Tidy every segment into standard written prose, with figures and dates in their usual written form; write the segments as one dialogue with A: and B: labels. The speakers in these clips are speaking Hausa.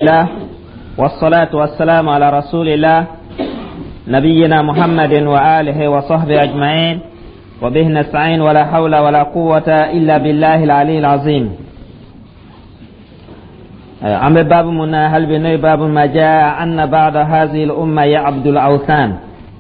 A: الله والصلاة والسلام على رسول الله نبينا محمد وآله وصحبه أجمعين وبه نستعين ولا حول ولا قوة إلا بالله العلي العظيم. عم باب منا هل بني باب ما جاء أن بعض هذه الأمة يعبد الأوثان.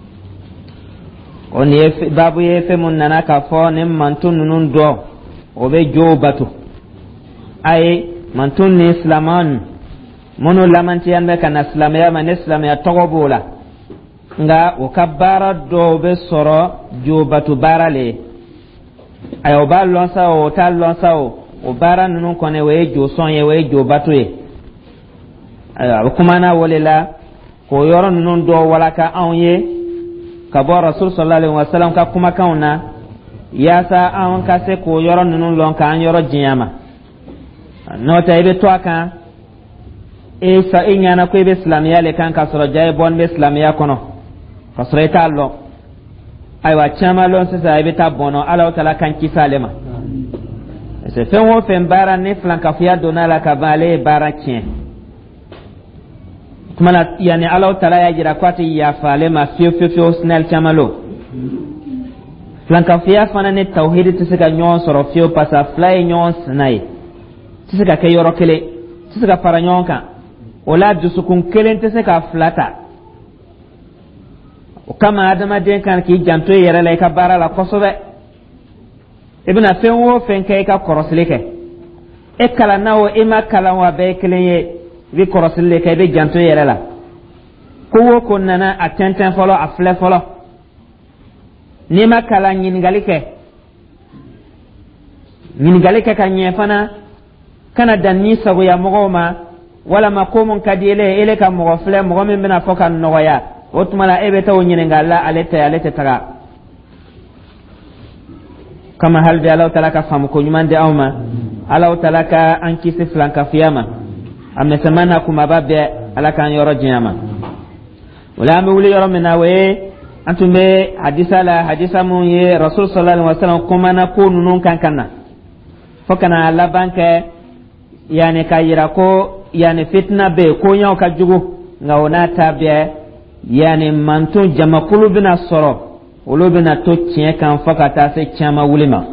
A: باب يفهمنا كفون من تنون دو وبجوبته أي من تن إسلامان منو lamanti yanbe kana islamaya man islamaya togobola nga ukabara do be soro jubatu barale ayo balon sawo talon sawo o bara nunu kone we jo sonye we jo batuye ayo kuma na wolela ko yoro nunu do walaka anye ka bo rasul sallallahu alaihi wasallam ka kuma kauna yasa an ka se ko yoro nunu lon ka an yoro jinyama no taybe to aka isa inyana ko be islamiya le kan ka soro jay bon be islamiya kono ka soro ta lo aywa chama lon se sa be ta bono ala taala kan kisalema se fen wo fen bara ne flanka fiya donala ka vale bara kien kuma yani ala taala ya jira kwati ya fale ma fio snel chama lo flanka fiya fana ne tauhid tisika nyon soro fio pasa fly nyon snai tisika ke yoro kele tisika para nyon kan wala dusukun kelente se ka flata o kama adama den kan ki janto yere la ka bara la kosobe ibn afen wo fen kay ka korosleke e kala nawo e ma kala wa be keleye wi korosleke kay be janto yere la ko wo ko nana atenten folo afle folo ni ma kala nyingalike ka nyefana kana danni sago ya mogoma wala makomun kadile ile ka mo fle mo min bina foka noya otmala ebe taw nyine ngalla alete taga kama hal bi Allah talaka fam ko nyumande awma Allah talaka an kisi flanka fiyama amne samana kuma babbe alaka an yoro jiyama wala mi wuli yoro minawe antumbe hadisa mun ye rasul sallallahu alaihi wasallam kuma na ko nunun kankana fokana Allah banke yani kayira ko yani fitna be ko nyaw ka jugo ngawna tabe yani mantu jamakulu bina soro wolo bina to cien kan fakata se chama wulima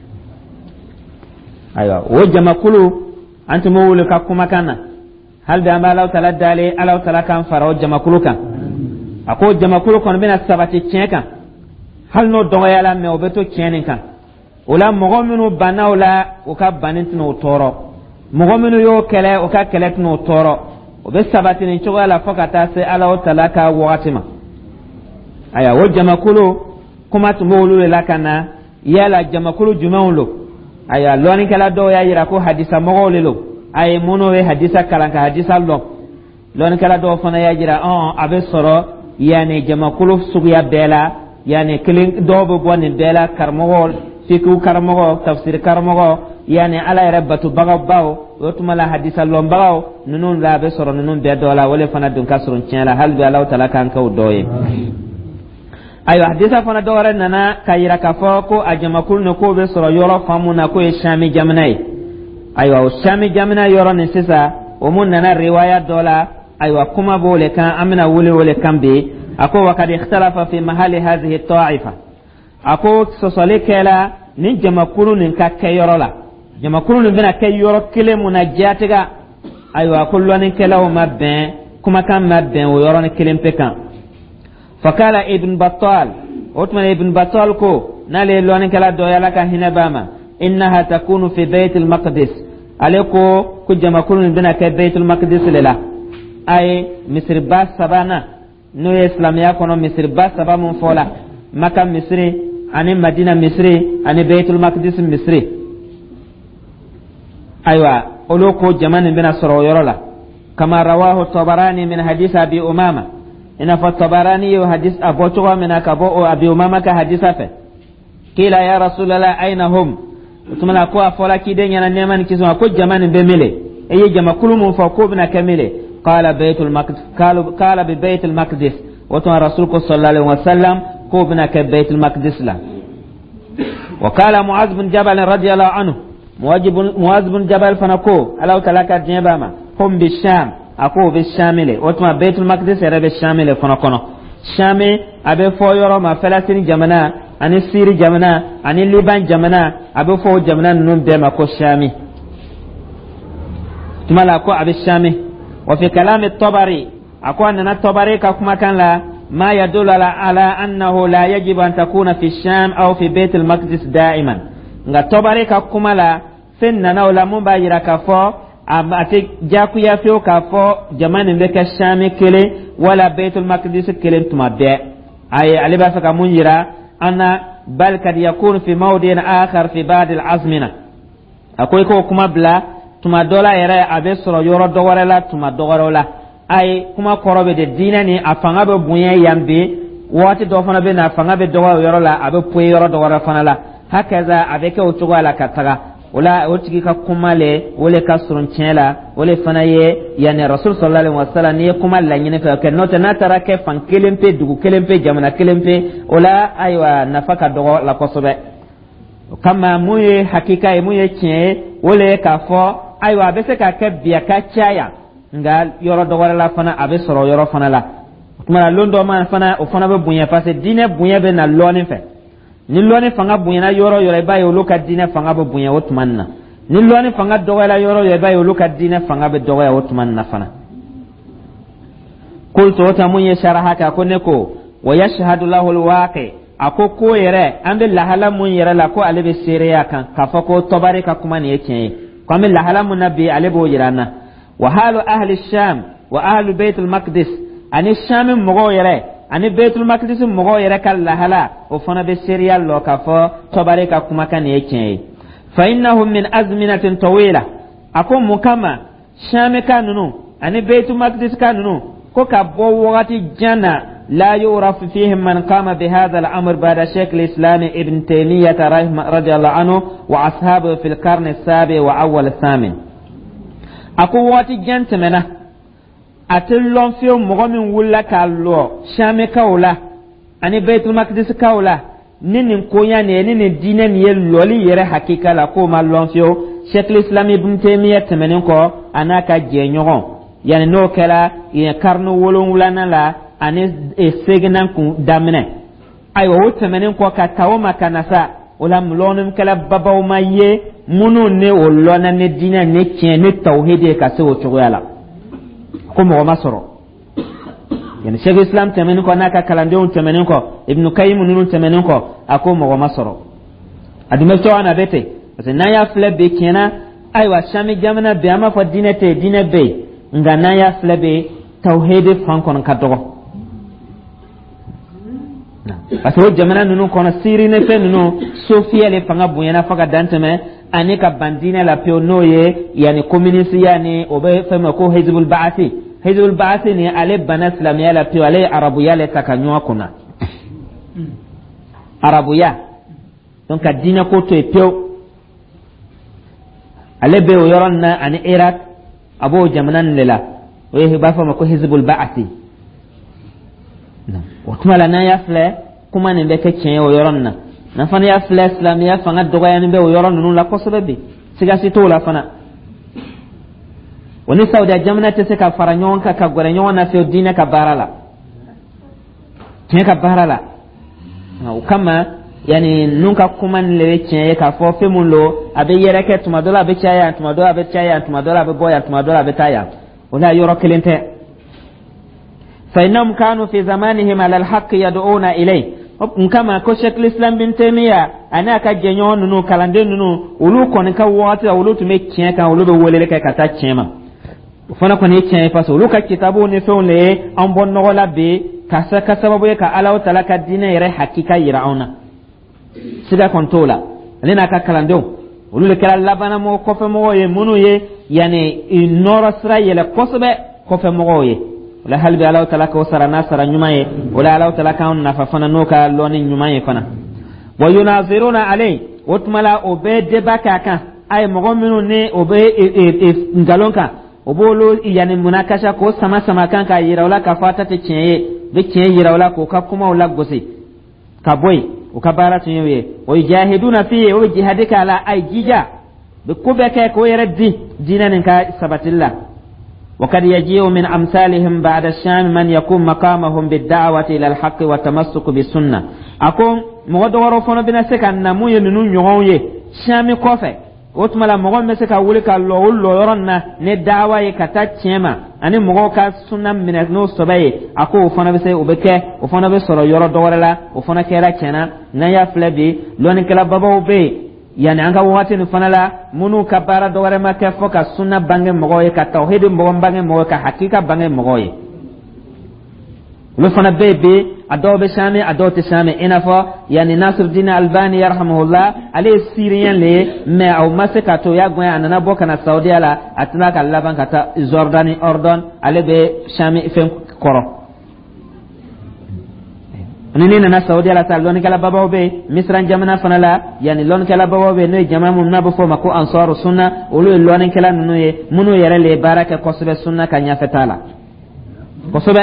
A: aywa wo jamakulu antumo wulu ka kuma kana hal da ma law tala dale alaw tala kan faro jamakulu kan ako jamakulu kon bina sabati cien kan hal no dongo yala me obeto cien kan wala mogo minu banawla o ka banintino toro mogominu yo kele o ka kele tno toro o be sabati ni choga la fakata se ala o talaka watima aya wo jamakulu kuma tumulu la kana yala jamakulu jumaulo aya loni kala do ya yira ko hadisa mogolelo ay mono we hadisa kalanka hadisa lo loni kala do fana ya jira abe soro yani jamakulu sugiya bela yani kilin do bo bonni bela karmogol fiku karmogo tafsir karmogo yani ala rabbatu bagabaw wotuma hadisa lombaw nunun la be soro nunun be dola wala fana dun kasrun tiala hal bi Allah taala kan kaw doye ayo hadisa fana dore nana kayira ka foko ajamakul no ko be soro yoro famuna ko shami jamnai ayo shami jamna yoro ne sisa o mun nana riwaya dola ayo kuma bole kan amina wole kambe ako wakad ikhtalafa fi mahali hadhihi ta'ifa ako sosolekela ni jamakulu nin ka kayoro la jamakulu bina kay yoro kile munajatiga aywa kullun kala ma ben kuma kan ma ben wo yoro ne kilen pekan fakala ibn battal utman ibn battal ko nale lon kala do yala ka hinabama innaha takunu fi bayt al maqdis aleko ku jamakulu bina kay bayt al maqdis lela ay misr bas sabana no islamiya kono misr bas sabamun fola maka misri ani madina misri ani bayt al maqdis misri aywa oloko jamanin bina soro yorola kama rawahu tabarani min hadith abi umama ina fa tabarani yo hadith abu tuwa min akabo abi umama ka haditha fe kila ya rasulullah aina hum tumana ko afola kidenya na neman kizo ko jamanin be mele eye jama kulum fa ko bina kamile qala baytul maqdis qala bi baytul maqdis wa tu rasul sallallahu alaihi wasallam ko bina ka baytul maqdis la wa qala muaz bin jabal radiyallahu anhu muaz bin jabal fanako alaw talaka jebama hum bisham ako be shamile otuma baitul maqdis era be shamile kono shami abe fo yoro ma falastin jamana ani siri jamana ani liban jamana abe fo jamana nun be ma ko shami tumala ko abe shami wa fi kalam at-tabari ako anna at-tabari ka kuma kan la ما يدل على أنه لا يجب أن تكون في الشام أو في بيت المقدس دائما nga tobare ka kumala senna na wala mun bayira ka fo ate jaku ya fiyo ka fo jamani mbeka shami kele wala baitul maqdis kele tuma be ay aliba saka mun yira anna bal kad yakun fi mawdin akhar fi ba'd al-azmina akoy ko kuma bla tuma dola yara abe soro yoro dogore la tuma dogoro la ay kuma korobe de dinani afanga be bunya yambe wati do fana be na afanga be dogoro yoro la abe puye yoro dogoro fana la hakaza abeke utugo ala kataga wala otigi ka kumale wala ka surun chela wala fana ye yani rasul sallallahu alaihi wasallam ne kuma la nyine ka nota na tarake fan kelempe dugu kelempe jamana kelempe wala aywa nafaka dogo la kosobe kama muye hakika e muye chie wala ka fo aywa bese ka ke biya ka chaya nga yoro dogo la fana abe soro yoro fana la kuma londo man fana o fana be bunya parce dine bunya be na loni fe ni loni fanga bunyana yoro yoro ba yo loka dina fanga be bunya wotmanna ni loni fanga dogala yoro yoro ba yo loka dina fanga be dogaya wotmanna fana qultu wata mun yasharaha ka konne ko wa yashhadu lahu alwaqi ako ko yere ambe lahala mun yere la ko alebe sere ya kan ka fa ko tobare ka kuma ne yake ko ambe lahala mun nabi alebo yirana wa halu ahli sham wa ahli bait al-maqdis ani sham mo yere ani baitul maqdis mo yere kal lahala o fana be serial lo ka fo tobare ka kuma kan yake fa innahum min azminatin tawila akum mukama shame kanunu ani baitul maqdis kanunu ko ka bo wati jana la yuraf fihim man qama bi hadha al-amr ba'da shaykh al-islam ibn taymiyyah radiyallahu anhu wa ashabu fil qarn as-sabi wa awwal ath-thamin aku wati jantamena atellon fiyo mogomin wulla kallo shame kawla ani baitul maqdis kawla ninin koya ne ninin dinan ye loli yere hakika la ko mallon fiyo sheikh islam ibn taymiyyah tamanin ko anaka jenyogon yani no kala ya karno wolon wulana la ani segnan ku damne ay wo tamanin ko ka tawo makanasa wala mlonum kala babaw maye munu ne wolona ne dinan ne kien ne tauhide ka se o chogoyala ko mo masoro yani sheikh islam temen ko naka kalande on temen ko ibn kayyim nunu temen ko ako mo masoro adime to ana bete parce na ya flebe kena aywa shami jamana be ama fo dinete dinebe nga na ya flebe tauhid fankon kadogo parce que jamana nunu kono siri ne fe nunu sofia le fanga buyana faga danteme ani ka bandina la peonoye yani communiste yani obe fema ko hizbul ba'athi hizbul ba'athi ni ale bana islamia la peo ale arabuya le takanywa kuna arabuya donc adina ko to peo ale be yoronna ani iraq abo jamanan lela we ba fama ko hizbul ba'athi otuma na ya fle kuma ne be ke chen o yoronna na fana ya fle islamia fanga dogo ya be o yoronna nu la kosobe bi siga sito la fana woni saudi jamana te se ka faranyon ka gore nyon na fe dina ka barala chen ka barala na kama yani nunka kuma le chen ka fo fe mun lo abe yere ke tuma dola be chaya tuma dola be chaya tuma dola be boya tuma dola be taya wala yoro kelente فإنهم كانوا في زمانهم على الحق يدعون إليه كما كشك الإسلام بن تيمية أنا كجنون نو كلاندين نو ولو كون كواتي ولو تمي كين كان ولو بولي لك كتا كيما فانا كون يكين فاس ولو كتابو نفون لي أمبون نغلا بي كاسا كسببو يكا ألاو تلك الدين يري حقيقة يرعونا سيدا كنتولا لنا كلاندين ولو لكلا لبانا مو كوفي مغوي منو يعني نورا سراي لكوسبة كوفي مغوي wala halbi alaw talaka wasara nasara nyumaye wala alaw talaka on nafafana noka loni nyumaye fana wa yunaziruna alay utmala obede bakaka ay mogominu ne obe ngalonka obolo yani munakasha ko sama kanka yirawla ka fata te chenye be chenye yirawla ko ka kuma wala gosi ka boy o ka bara tunyewe wa yajahiduna fi wa jihadika ala ay jija be kubeke ko yereddi dinanin ka sabatilla وقد يجيء من أمثالهم بعد الشام من يكون مقامهم بالدعوة إلى الحق والتمسك بالسنة أكون مغدورو فنو بنا سكا نمو يننو نيغوي شامي كوفي وتملا مغو مسكا ولكا لو يرنا ندعوة يكتا تشيما أني مغو كا سنة من نو سبي أكو فنو بسي وبكي وفنو بسرو يرو دورلا وفنو كيرا تشينا نيا فلبي لوني كلا بابا وبي yani anga wati ni fanala munu kabara do wala make foka sunna bange mogoye ka tauhid mbon bange mogoye ka hakika bange mogoye lufana bebe adobe shame adote shame inafa yani Nasiruddin Albani yarhamuhullah ali siriyan le me au masaka to ya gwa anana boka na Saudi ala atna ka laban kata Jordani Ordon ale be shame ifen koro nini na Saudi ala ta lon kala baba be misran jamana fanala yani lon kala baba be no jama mun na bofo mako ansaru sunna ulu lon kala nunu ye munu yere le baraka kosobe sunna kanya fetala kosobe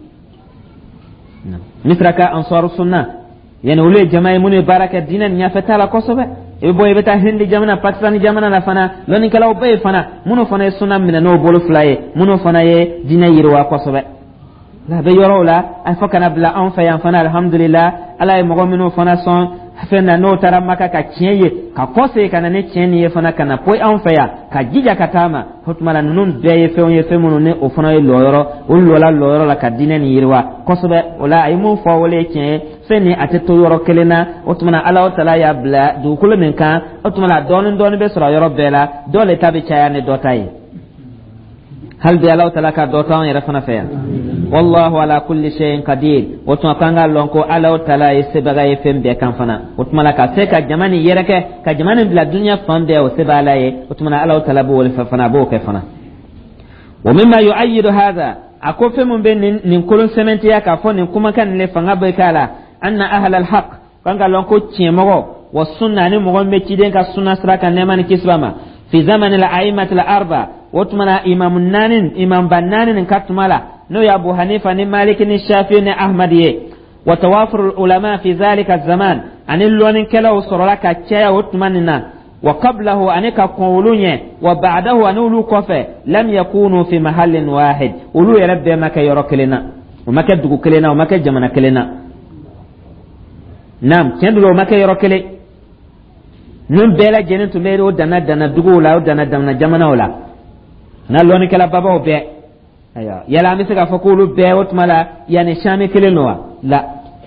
A: misraka ansaru sunna yani ulu jama munu baraka dinan nya fetala kosobe e boy beta hindi jamana Pakistan jamana na fana lon kala be fana munu fana sunna min no bolu flaye munu fana ye dina yirwa kosobe la be yoro la afakana bla an fa yan fana alhamdulillah ala mo gomino fana son fena no tara maka ka tieye ka kose kana ne tieni ye fana kana poi an fa ya ka jija katama hotmala nun be ye fe on ye fe mun ne o fana ye loyoro o loyoro la ka dinen yirwa kosobe wala ay mun fo wole tie feni ateto yoro kelena otmana ala o tala ya bla du kulen kan otmana don be sura yoro bela dole tabi chaya ne dotai هل بيالله تعالى كدوتان يرفنا فيها والله على كل شيء قدير وتما كانغا لونكو الله تعالى يسبغا يفهم بكان فنا وتما لك سكا جماني يركه كجماني بلا الدنيا فهم بها وسبالاي وتما الله تعالى بو فنا بو كفنا ومما يؤيد هذا اكو فهم بين نكون سمنتيا كفون كما كان لفنا بكالا ان اهل الحق كانغا لونكو تشيمو والسنه ني مغون متيدن كسنه سراكا نمان كسبما في زمن الائمه الاربعه وتمنا امام بنان كتملا نو يا ابو حنيفه ني مالك ني شافعي ني احمد وتوافر العلماء في ذلك الزمان ان لون كلا وسرلك تشيا وتمننا وقبله انك قولوني وبعده ان لو كفه لم يكونوا في محل واحد ولو يرب ما كيركلنا وما كدغ كلنا وما كجمنا كلنا نعم كندلو ما كيركلي نون بلا جنن تميرو دنا دغو لا دنا جمنا ولا na loni kala baba o be aya yala mi sega fakulu be wot mala yani shami kelenowa la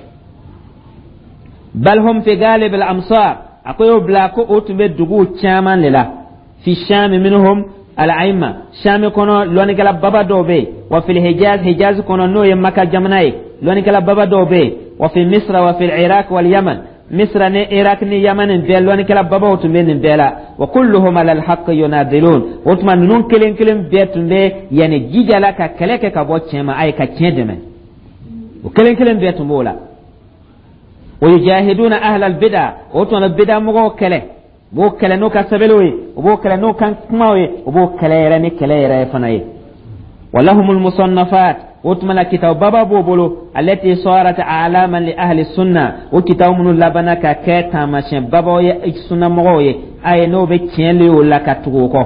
A: bal hum fi galib al amsar akoyo blako otumbe dugu chaman lela fi shami minhum al aima shami kono loni kala baba do be wa fil hijaz kono no ye makka jamnai loni kala baba do be wa fi misra wa fil iraq wal yaman مصر ني عراق ني يمن بيلون كلا بابا وتمن بيلا وكلهم على الحق ينادلون وتمن نون كلين بيتون يعني جيجالا كلكه كبو تشما اي كتشدم وكلين بيتون مولا ويجاهدون اهل البدع وتمن البدع مغو كله بو كله نو كسبلوي وبو كله نو كان كماوي وبو كله يرني كله يري فناي ولهم المصنفات وتملا كتاب بابا بوبولو التي صارت علاما لاهل السنه وكتاب من لبنا كاكتا ماشين بابا يا السنه مغوي اي نو بتشينلي ولا كاتوكو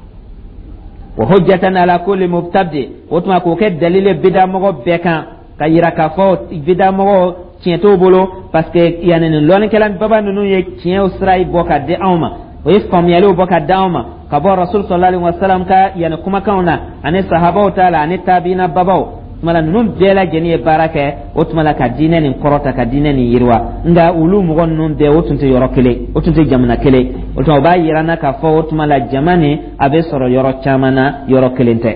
A: وحجه على كل مبتدئ وتما كوكه دليل بدا مغو بكان كايرا كفو بدا مغو تشينتو بولو باسكو يعني لون كلام بابا نونو يكين اسراي بوكا دي اوما ويفهم يلو بوكا داوما كبر رسول صلى الله عليه وسلم كا يعني كما كنا ان الصحابه تعالى ان التابعين باباو mala nunum bela jeni baraka otmala ka dineni korota ka dineni yirwa nda ulum gon nun de otunte yorokele otunte jamana kele otma ba yirana ka fo otmala jamani abe soro yoro chamana yorokelente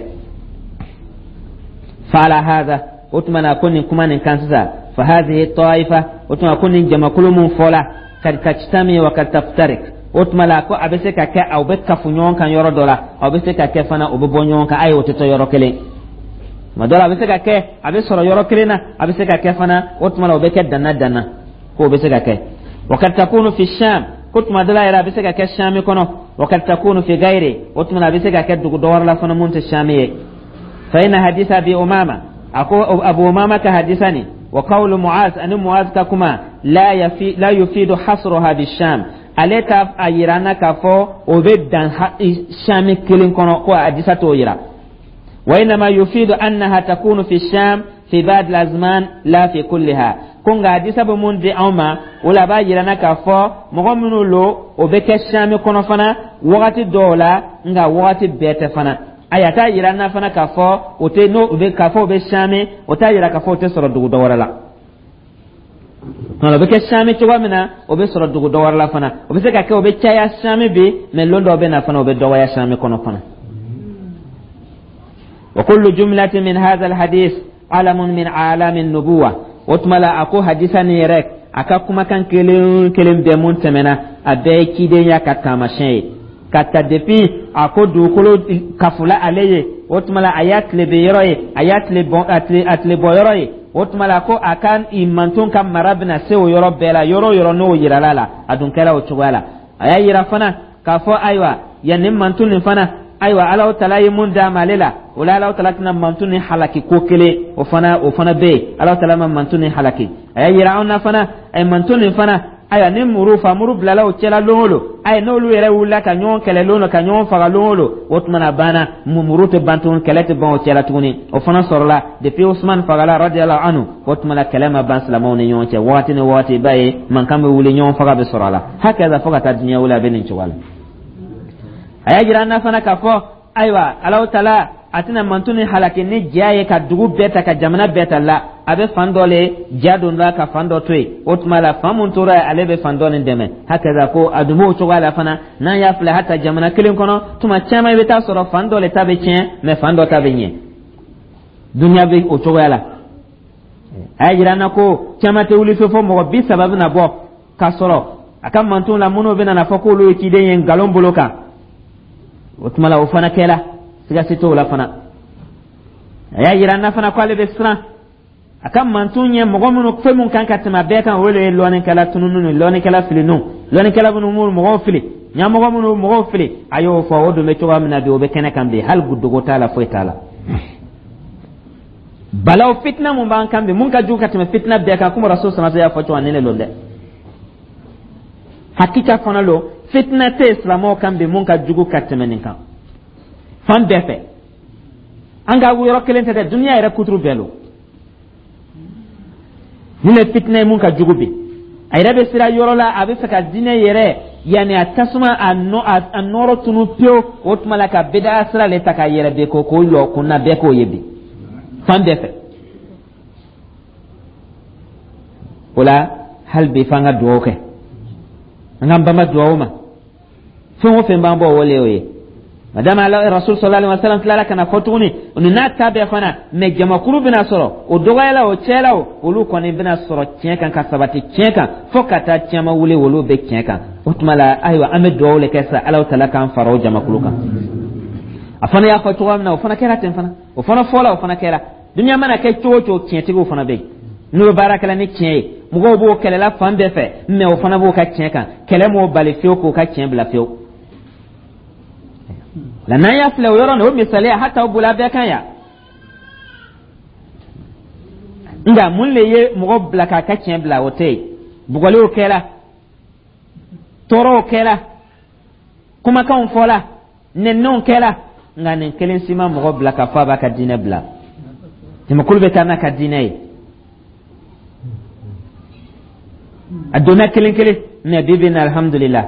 A: fala hada otmana kuni kuma nin kansa fa hadhihi taifa otma kuni jama kulumun fola kad kachitami wa kad taftarik otmala ko abese ka ka au be kafunyon kan yoro dola au be se ka ke fana obonyon ka ayo to yorokele madola abiseka ke abisoro yoro kelena abiseka ke fana otmala obeke dana ko obiseka ke wakati takunu fi sham kutma dala ira abiseka ke shami kono wakati takunu fi gairi otmala abiseka ke dugu dawar la fana munte shamiye fa ina haditha bi umama ako abu umama ka hadithani wa qawlu muaz an muaz ka kuma la yufidu hasruha bi sham aleka ayirana ka fo obedan shami kelin kono ko haditha to yira وإنما يفيد أنها تكون في الشام في بعض الأزمان لا في كلها كونغا حديث بمون دي أوما ولا باجرنا كفو مغمنو لو وبك الشام كونو فنا وقت الدولة نغا وقت بيت فنا أياتا يرانا فنا كفو وتنو وبك كفو بالشام وتا يرا كفو تسر دورة لا نو بك الشام تشوامنا وبسر دورة لا فنا وبسكا كو بتشايا الشام بي من لوندو بنا فنا وبدوا يا شام كونو فنا وكل جملة من هذا الحديث علم من عالم النبوة وتملا أكو حديثا نيرك أكاكما كان كلم بمون تمنا أبي كيدين يا كتامشي كتدفي أكو دوكولو كفلا عليه وتملا آيات لبيروي آيات لبويروي وتملا أكو أكان إيمانتون كم مرابنا سيو يورو بلا يورو نو يرالالا أدون كلا وتشوالا أيا يرافنا كفو أيوا ينم مانتون فنا أيوة على تلاي من دام عليلا ولا على تلاكنا مانتوني حلاكي كوكلي وفنا بي على تلاما مانتوني حلاكي أي يراونا فنا أي مانتوني فنا أي نمرو فمرو بلا وتشلا لولو أي نولو يراولا كنيون كللونو كنيون فغلولو وتمنا بانا ممرو تبانتون كلت بان وتشلا توني وفنا صرلا دبي عثمان فغلا رضي الله عنه وتمنا كلام بان سلامون يون تي واتي باي من كم ولي يون فغا بسرلا هكذا فغت الدنيا ولا بين شوال ayajirana fana kafo aywa alaw tala atina mantuni halaki ni jaye ka dugu beta ka jamana beta la abe fandole jadon la ka fando toy otmala famun tora alebe fandole ndeme hakaza ko adumo chogala fana na ya fla hata jamana kilin kono tuma chama beta soro fandole tabe chen me fando tabe nye dunya be o chogala ayajirana ko chama te uli fo mo bi sababu na bo ka soro akam mantun la muno bena na fako lo kide yen galon boloka وتملا وفنا كلا سياسيتو لا فنا يا يرانا فنا قال بسرا akam mantunye mogomunu kfemun kan katima beka wele lonen kala tununu lonen kala filinu lonen kala bunu mo fili nya mogomunu mo fili ayo fo wodo me to amna be obe kene kambe hal guddo go tala fo tala balaw fitna mun ban kambe mun ka ju katima fitna beka kuma rasul sallallahu alaihi wasallam ya fo wanene londe hakika kono lo fitna te islamo kambe mun ka jugu katima ninka fan befe anga wuro kelente de dunya era kutru belo nile fitna mun ka jugubi ay rabe sira yorola abe faka dine yere yani atasuma anoro tunu pio otmala ka bida sira le taka yere be ko ko yo kunna be ko yebi fan defe wala hal be fanga doke ngamba ma dowma fo fe mbambo wole oye madama Allah rasul sallallahu alaihi wasallam kala kana fotuni unina tabe fana me jama kuru bina soro o dogayala o chelawo olu koni bina soro tienkan ka sabati tienkan fokata tiama wule wolu be tienkan utmala aywa ame dowle kessa Allah taala kan faro jama kuluka afana ya fotwa na ofana kera tenfana ofana fola ofana kera dunya mana ke chocho tientigo ofana be no barakala ni tien mugo bo kelela fambe fe me ofana bo ka tienkan kele mo balifio ko ka tien bla fio la na ya fle yoro no misale hata obula be kan ya nda mun le ye mo bla ka ka chen bla wote bugole o kela toro kela kuma kan fola nennon kela ngane kelen sima mo bla ka fa ba ka dine bla timo kulbe kana ka dine adona kelen ne bibina alhamdulillah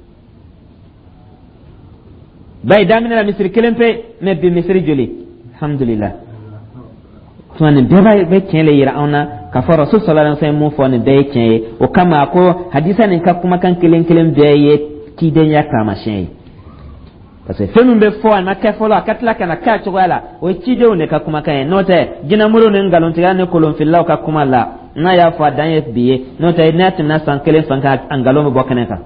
A: bay damina la misri kelempe me bi misri joli alhamdulillah tuane be kele yira ona ka fa rasul sallallahu alaihi wasallam mo fone be kele o kama ko hadisa ni ka kuma kan kelen be ye kiden ya kama shen parce que fenu be fo na ka fo la katla kana ka chogala o kide o ne ka kuma kan note gina muro ne ngalon tiga ne kolon fillaw ka kuma la na ya fa dan fba note net na san kelen fan ka angalo mo bokane ka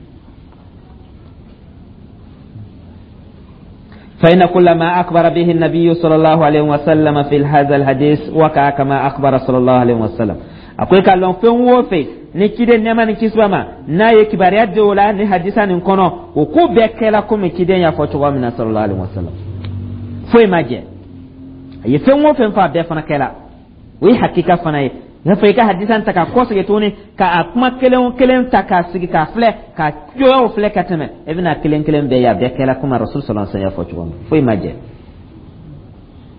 A: فإن كل ما أخبر به النبي صلى الله عليه وسلم في هذا الحديث وكا كما أخبر صلى الله عليه وسلم أقول كالون فين وفي نكيد نما نكيسوما نا يكبريات دولا ني حديثا نكونو وكو بكلا كوم كيد يا فتوى من صلى الله عليه وسلم فوي ماجي يفين وفين فا بفنا كلا وي حقيقة فنا نفيك حديثا تكا كوس يتوني كا أكما كلم تكا سيكي كا فلي كا جوه فلي كتمه ابنا كلم بيا بيكلا كما رسول صلى الله عليه وسلم فوي ماجي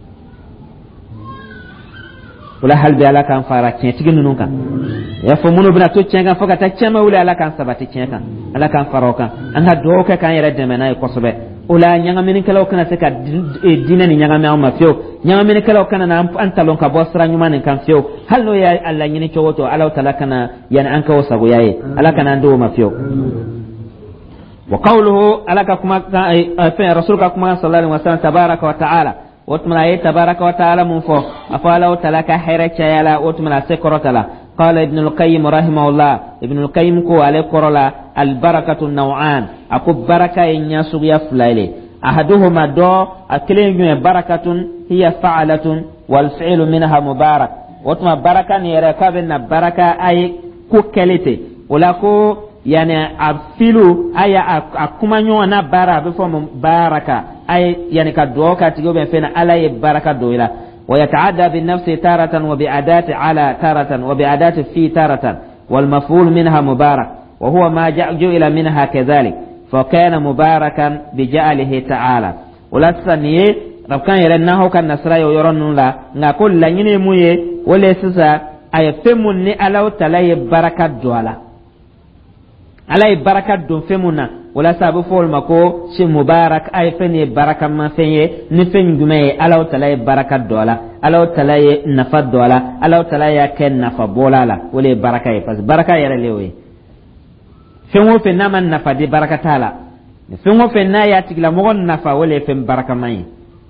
A: wala hal bi ala kan fara ken tigin nun kan ya fo munu bina to cenga fo ka ta cema wala ala kan sabati cenga ala kan faro kan an ha do ka kan yara de mena ko sobe wala nyanga min kala kana se ka dina ni nyanga ma fio nyanga min kala kana na an talon ka bosra nyuma ni kan fio hal no ya alla nyini chowoto ala tala kana yana an ka wasa go yaye ala kana ndo ma fio wa qawluhu alaka kuma fa rasulka kuma sallallahu alaihi wasallam tabaraka wa ta'ala وتملا اي تبارك وتعالى من فوق افعل تلك حيرك يلا وتملا سكرتلا قال ابن القيم رحمه الله ابن القيم كو عليه قرلا البركه النوعان اكو بركه ينسو يفلالي احدهما دو اكلين بركه هي فعله والفعل منها مبارك وتما بركه يركبنا بركه اي كو كليتي ولا كو يعني afilu aya akumanyo na bara before baraka ay yani kadoka tigobe fena ala ye baraka doila wa yataadda bin nafsi taratan wa bi adati ala taratan wa bi adati fi taratan wal maf'ul minha mubarak wa huwa ma ja'ila minha kadhalik fa kana mubarakan bi ja'alihi ta'ala wala saniye rabkan yarannahu kan nasra yoron la ngakol la nyine muye wala sisa ay femun ni ala ta'ala ye baraka doala alay barakat dum femuna wala sabu fol mako shi mubarak ay fene baraka ma fenye ni fen gume alaw talay barakat dola alaw talay nafa dola alaw talay ken nafa bolala wala baraka e pas baraka yara lewe fenwo fe naman nafa di barakatala fenwo fe na ya tigla mo nafa wala fen baraka mai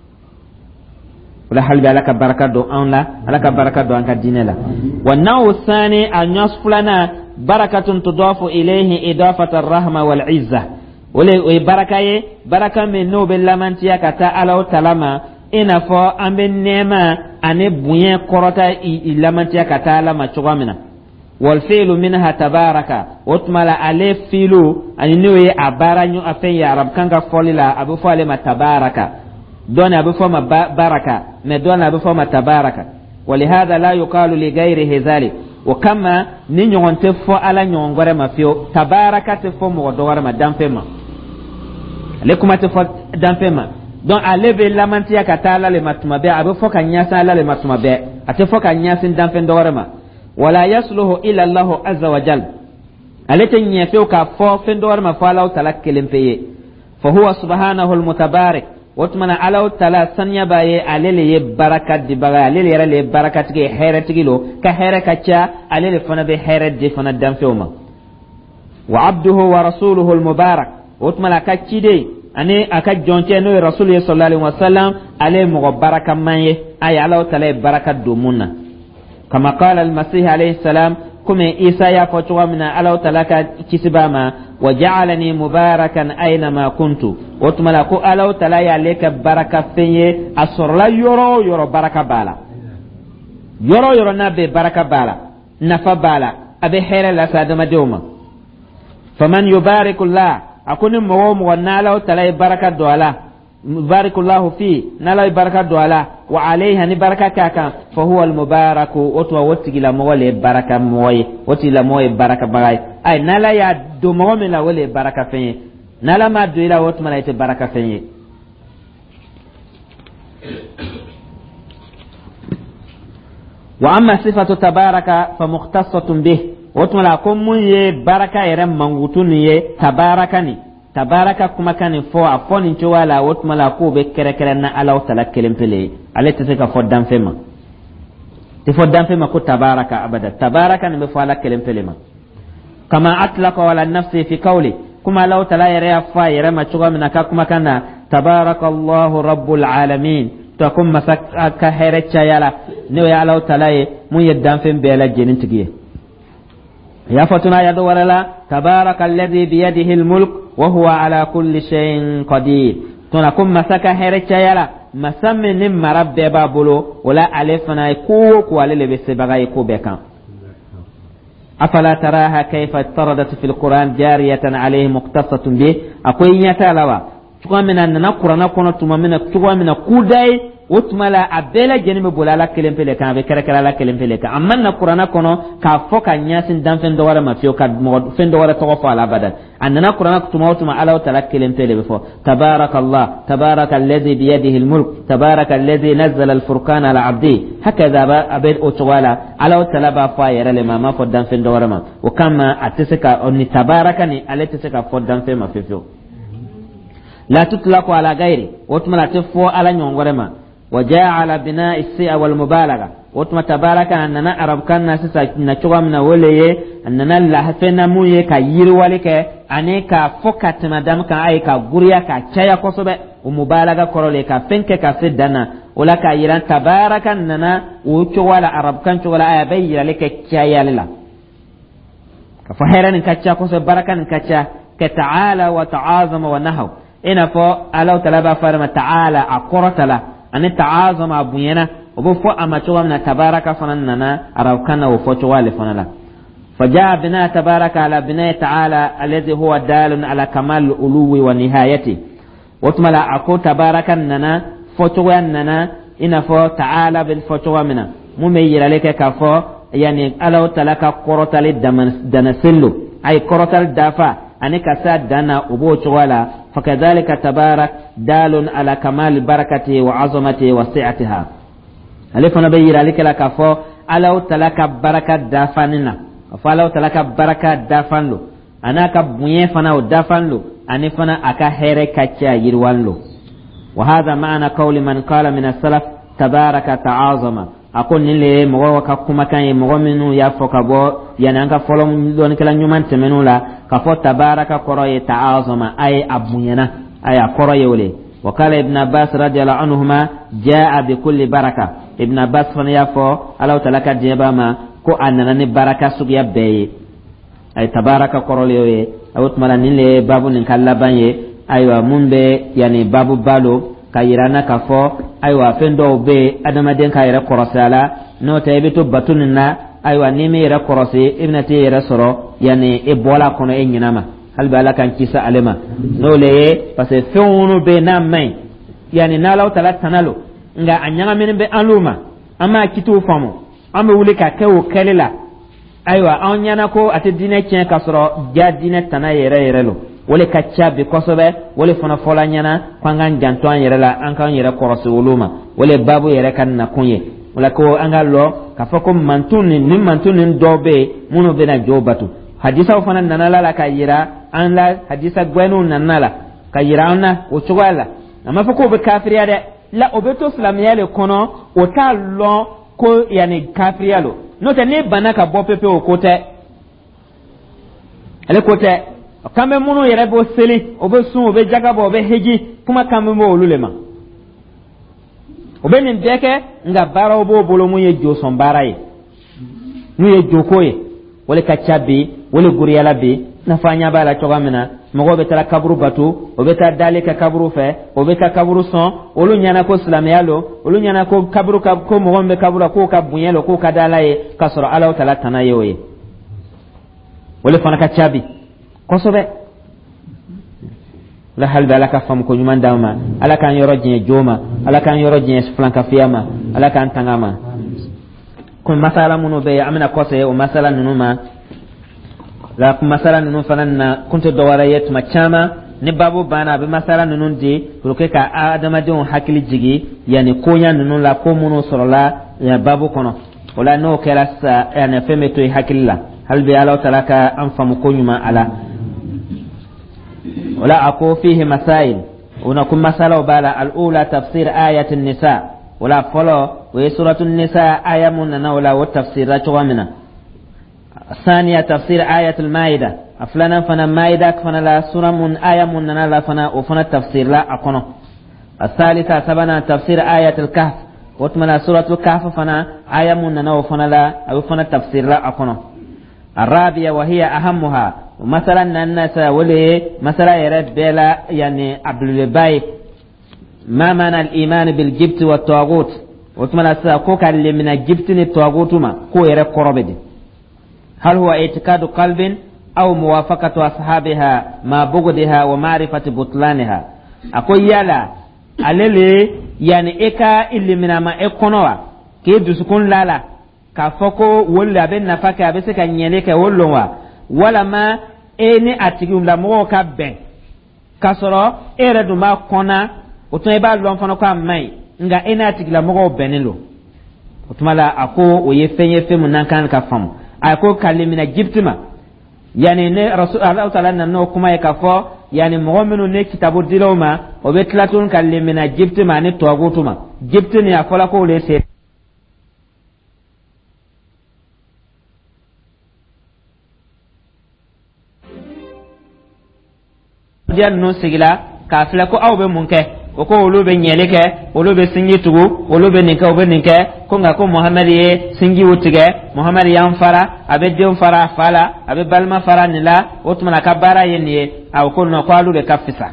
A: wala halbi alaka baraka do anla alaka baraka do anka dinela wa naw sani an yasfulana barakatun tudafu ilayhi idafata ar-rahma wal izza wala barakaye baraka men no bellamanti yakata alaw talama ina fo ambe nema ane buye korota ilamanti yakata ala machogamina wal fi'lu minha tabaraka utmala alif filu aniniwe abaranyu afen ya arab kanga folila abu fole ma tabaraka dona abu foma baraka me dona abu foma tabaraka ولهذا لا يقال لغيره ذلك وكما نيون تفو على نيون غره ما فيو تبارك تفو مو دوار ما دامفما لكم تفو دامفما دون علebe lamanti ya katala le matuma be abu foka nyasa la le matuma be ate foka nyasa damfen doore ma wala yasluhu illa Allah azza wa jal alete nyefe ka fo fen doore ma fa law talakkelim peye fa huwa subhanahu al mutabarak watmana alaw tala sanya baye alele ye barakat di baga alele yara le barakat ge heret gilo ka here kacha alele fana be heret di fana damfeuma wa abduhu wa rasuluhu al mubarak watmana kachide ani aka jonche no rasul sallallahu alaihi wasallam ale mo baraka manye ay alaw tala barakat do munna kama qala al masih alayhi salam kuma isa ya fatuwa mina alaw talaka kisibama waja'alani mubarakan aina ma kuntu watmala ko alaw tala ya leka baraka fenye asorla yoro baraka bala yoro na be baraka bala nafa bala abe hera la sadama dewma faman yubarikullah akuni mo nalaw tala baraka doala barakallahu fi nalaw baraka doala wa alayha ni baraka kaka fa huwa al mubarak otwa wotigila mo wale baraka moy wotila moy baraka bagay ay nala ya do mo mela wale baraka fenye nala ma do ila wot mala ite baraka fenye wa amma sifatu tabaraka fa mukhtassatun bih wot mala kum ye baraka yaram mangutun ye tabarakani tabaraka kuma kan fo a fonin to wala wot mala ko be kere na ala tala kelempele alete se ka foddan fema te foddan fema ko tabaraka abada tabaraka ne be fo ala kelempele ma kama atlaqa wala nafsi fi qawli kuma law tala yara fa yara ma chuga mina ka kuma kana tabarakallahu rabbul alamin to kum masaka herecha yala ne ya ala tala mun yaddan fem be la jenin tigiye ya fatuna ya do wala tabarakalladhi bi yadihi almulk وهو على كل شيء قدير تنكم مسكا هرچا يلا مسمى نم مرب بابلو ولا الفنا كوك ولا لبسبغاي كوبكا افلا تراها كيف افترضت في القران جاريه عليه مقتصه به اكوي يتالوا تقوم من ان نقرا نكون تم من تقوم من كوداي utmala abela jenime bulala kelempele kan be kerekera la kelempele kan amma na qur'ana kono ka foka nyasin dan fen do wala mafio ka mo fen do wala to fa ala badan annana qur'ana kutuma ala tala kelempele be fo tabarakallah tabarakallazi bi yadihi almulk tabarakallazi nazzala alfurqana ala abdi hakaza ba abed utwala ala tala ba fa yara le mama fo dan fen do wala ma o kama ateseka onni tabarakani aleteseka fo dan fen mafio la tutlaqu ala ghairi utmala tafo ala nyongorema وجعل بناء السيء والمبالغة وتما تبارك أننا عرب كان ناسا نشوى من وليه أننا لحفنا مويه كير ولك أنيك فكت مدام كأيك غريا كشيا كسبة ومبالغة كرولك فينك كفدنا ولا كيران تبارك أننا وشوى العرب كان شوى الأبي لك كشيا لله فهرن كشيا كسبة بركة كشيا كتعالى وتعاظم ونهو إن فو ألو تلبى فرما تعالى أقرتلا أن تعاظم أبوينا وبفو أما شوى من تبارك فنننا أروكنا وفو شوى لفنلا فجاء بناء تبارك على بناء تعالى الذي هو دال على كمال الألو ونهايته وتملا أكو تبارك أننا فو أننا إن فو تعالى بالفو منا ممير لك كفو يعني ألو تلك قرطة للدنسلو أي قرطة الدافع أنك ساد دانا أبو شوى فكذلك تبارك دال على كمال بركته وعظمته وسعتها ألف نبير عليك لك فو ألو تلك بركة دافننا فلو تلك بركة دافنلو أنا كبنيه فنا ودافنلو أني فنا أكا هيركا يروانلو وهذا معنى قول من قال من السلف تبارك تعاظم أقول نلي مغوكا كما كان مغمنو يفوكبو يعني أنك فلو دون كلا نيومان تمنو لا كفو تبارك قرأي تعاظم أي أبوينا أي قرأي ولي وقال ابن عباس رضي الله عنهما جاء بكل بركة ابن عباس فنيافو ألو تلك جيباما كو أننا بركة سبيا بي أي تبارك قرأي أو تمالا نلي بابو نكالبان أيوة من بي يعني بابو بالو kayirana kafo aywa fendo be adamaden kayira korosala no tayibitu batunna aywa nimi yira korosi ibnati yira soro yani e bola kono e nyinama halba ala kan kisa alema no leye parce que fewunu be na mai yani nalaw tala tanalo nga anyanga men be aluma ama kitu famo ame wuli ka kewo kelela aywa anyana ko ate dine kien kasoro ja dine tanayere yerelo wole kacca bi kosobe wole fona fola nyana kwangan jantoan yere la an kan yere korosi wuluma wole babu yere kan na kunye wala ko angalo ka fako mantuni ni mantuni dobe muno bena jobatu hadisa fana nanala la kayira an la hadisa gwenu nanala kayira na o chugala ama fako be kafiriya de la obeto islamiyale kono o ta lo ko yani kafiriyalo no te ne banaka bopepe o kote ale kote kambe munu yere bo seli obe sun obe jagabo obe heji kuma kambe mo olulema obe nin deke nga bara obo bolo mu ye jo son baraye mu ye jokoye wole kachabi wole guriyala bi na fanya bala chogamena mo be tala kaburu batu obe ta dalika kaburu fe obe ta kaburu son olu nyana ko islamiyalo olu nyana ko kaburu ko mo gombe kabura ko ka bunyelo ko ka dalaye kasoro ala tala tanayoye wole fana kachabi kosobe la hal balaka fam ko nyuma ndama ala kan yoro jine joma ala kan yoro jine flanka fiyama ala kan tangama kun masala muno be amina kose o masala nunuma la kun masala nunu fananna kunto dawara yet machama ni babu bana be masala nunun di roke ka adama de on hakili jigi yani konya nunun la ko muno sorola ya babu kono wala no kala sa yani femeto hakilla hal bi ala talaka an fam ko nyuma ala ولا أقول فيه مسائل ونكون مسألة وبالا الأولى تفسير آية النساء ولا فلو وسورة النساء آية مننا ولا والتفسير لا منا الثانية تفسير آية المائدة أفلنا فنا مائدة فنا لا سورة من آية مننا لا فنا وفنا التفسير لا أقنه الثالثة سبنا تفسير آية الكهف وتمنا سورة الكهف فنا آية مننا وفنا لا أو فنا التفسير لا أقنه الرابعة وهي أهمها مثلا الناس ولي مثلا يرد بلا يعني عبد الباي ما معنى الإيمان بالجبت والطاغوت وثم ساقوك اللي من الجبت الطاغوت ما كو يرد قربدي هل هو اعتقاد قلب أو موافقة أصحابها ما بغضها ومعرفة بطلانها أقول يلا alele yani eka ilimina ma ekonowa ke dusukun lala ka foko wolla ben nafaka be se ka nyele ka wollonwa wala ma eni atigum la mo ka ben kasoro ere duma kona otun ba lon fono ko mai nga eni atigla mo benelo otumala ako oye fenye femu nankan ka fam ako kalimina jiptima yani ne rasul Allah ta'ala nan kuma ka fo yani mu'minu ne kitabu diloma o be tlatun kalimina jiptima ne togutuma jiptini akola ko le se dian no sigila ka fla ko awbe munke o ko olobe nyeleke olobe singi tugu olobe ninka obe ninke ko nga ko muhammad ye singi wutige muhammad yan fara abe dem fara fala abe balma fara nila otuma ka bara yenie aw ko no ko alube kafisa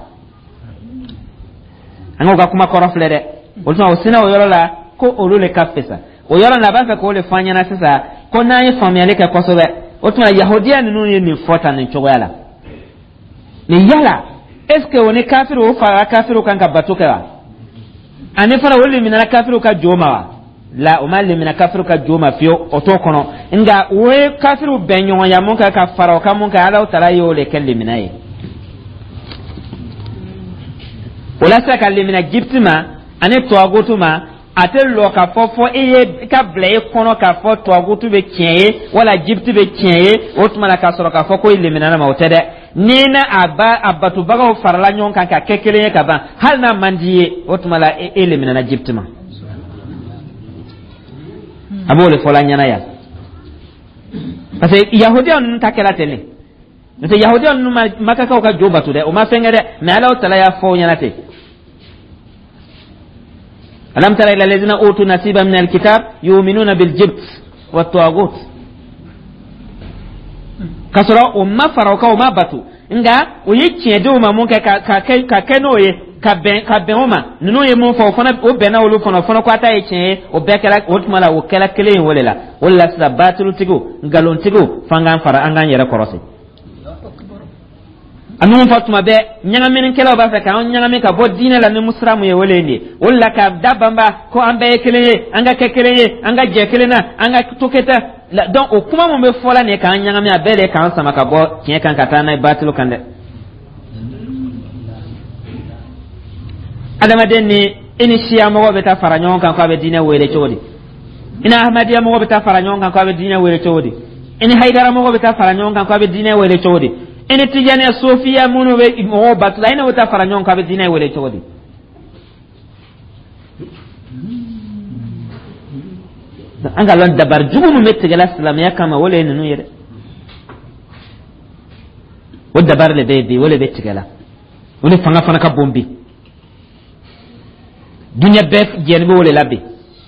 A: ango ga kuma korofle de otuma osina o yorola ko olule kafisa o yorola ba fa ko le fanya na sisa ko na yi famiyale ka kosobe otuma yahudiya nunu ye ni fota ni chogoyala ni yala est-ce que on est kafiru ou fara kafiru kan ka batuka wa ani fara woli minana kafiru ka joma wa la o mal minana kafiru ka joma fio oto kono nga we kafiru benyo ya mun ka fara ka mun ka ala tara yo le kelle minaye wala sa kalle mina giptima ani to agotuma atel lo ka fofo eye ka ble kono ka fo to agotu be kieye wala gipti be kieye otuma la ka soro ka fo ko ile minana ma otede nina abatu baga farala nyon kan ka kekele ka ban hal na mandiye otuma ele minana jiptima abole fola nyana ya parce que yahudiyan nun takela tele nte yahudiyan nun makaka ka jobatu de o ma fengere mais ala tala ya fo nyana te alam tara ila alladhina utu nasiban min alkitab yu'minuna bil jibt wat tawagut kasoro o ma farauka o ma batu nga o yike de o ma mun ka no ye ka ben o ma nunu ye mun fo fona o bena o lu fona ko ata yike o be kala o tumala o kala kele wolela wala sa batulu tigo galon tigo fanga fara angan yere korose anun fatuma be nyanga menen kala ba fa ka nyanga me ka bo dina la ne musramu ye wolende wala ka dabamba ko ambe kele anga kekele anga je kele na anga toketa donc o kuma mo be fola ne kan nyanga me abele kan sama ka bo kien kan kata na batilu kan de adama den ni ini shiya mo be ta fara nyon kan ko be dina wele chodi ina ahmadiya mo be ta fara nyon kan ko be dina wele chodi ini haidara mo be ta fara nyon kan ko be dina wele chodi ini tijani sofia munu be mo batla ina wata fara nyon ka be dina wele chodi anga lon dabar jugu mu metti gala islam ya kama wala nunu yede o dabar le bebe wala betti gala wala fanga ka bombi dunya bef jeni be wala labbi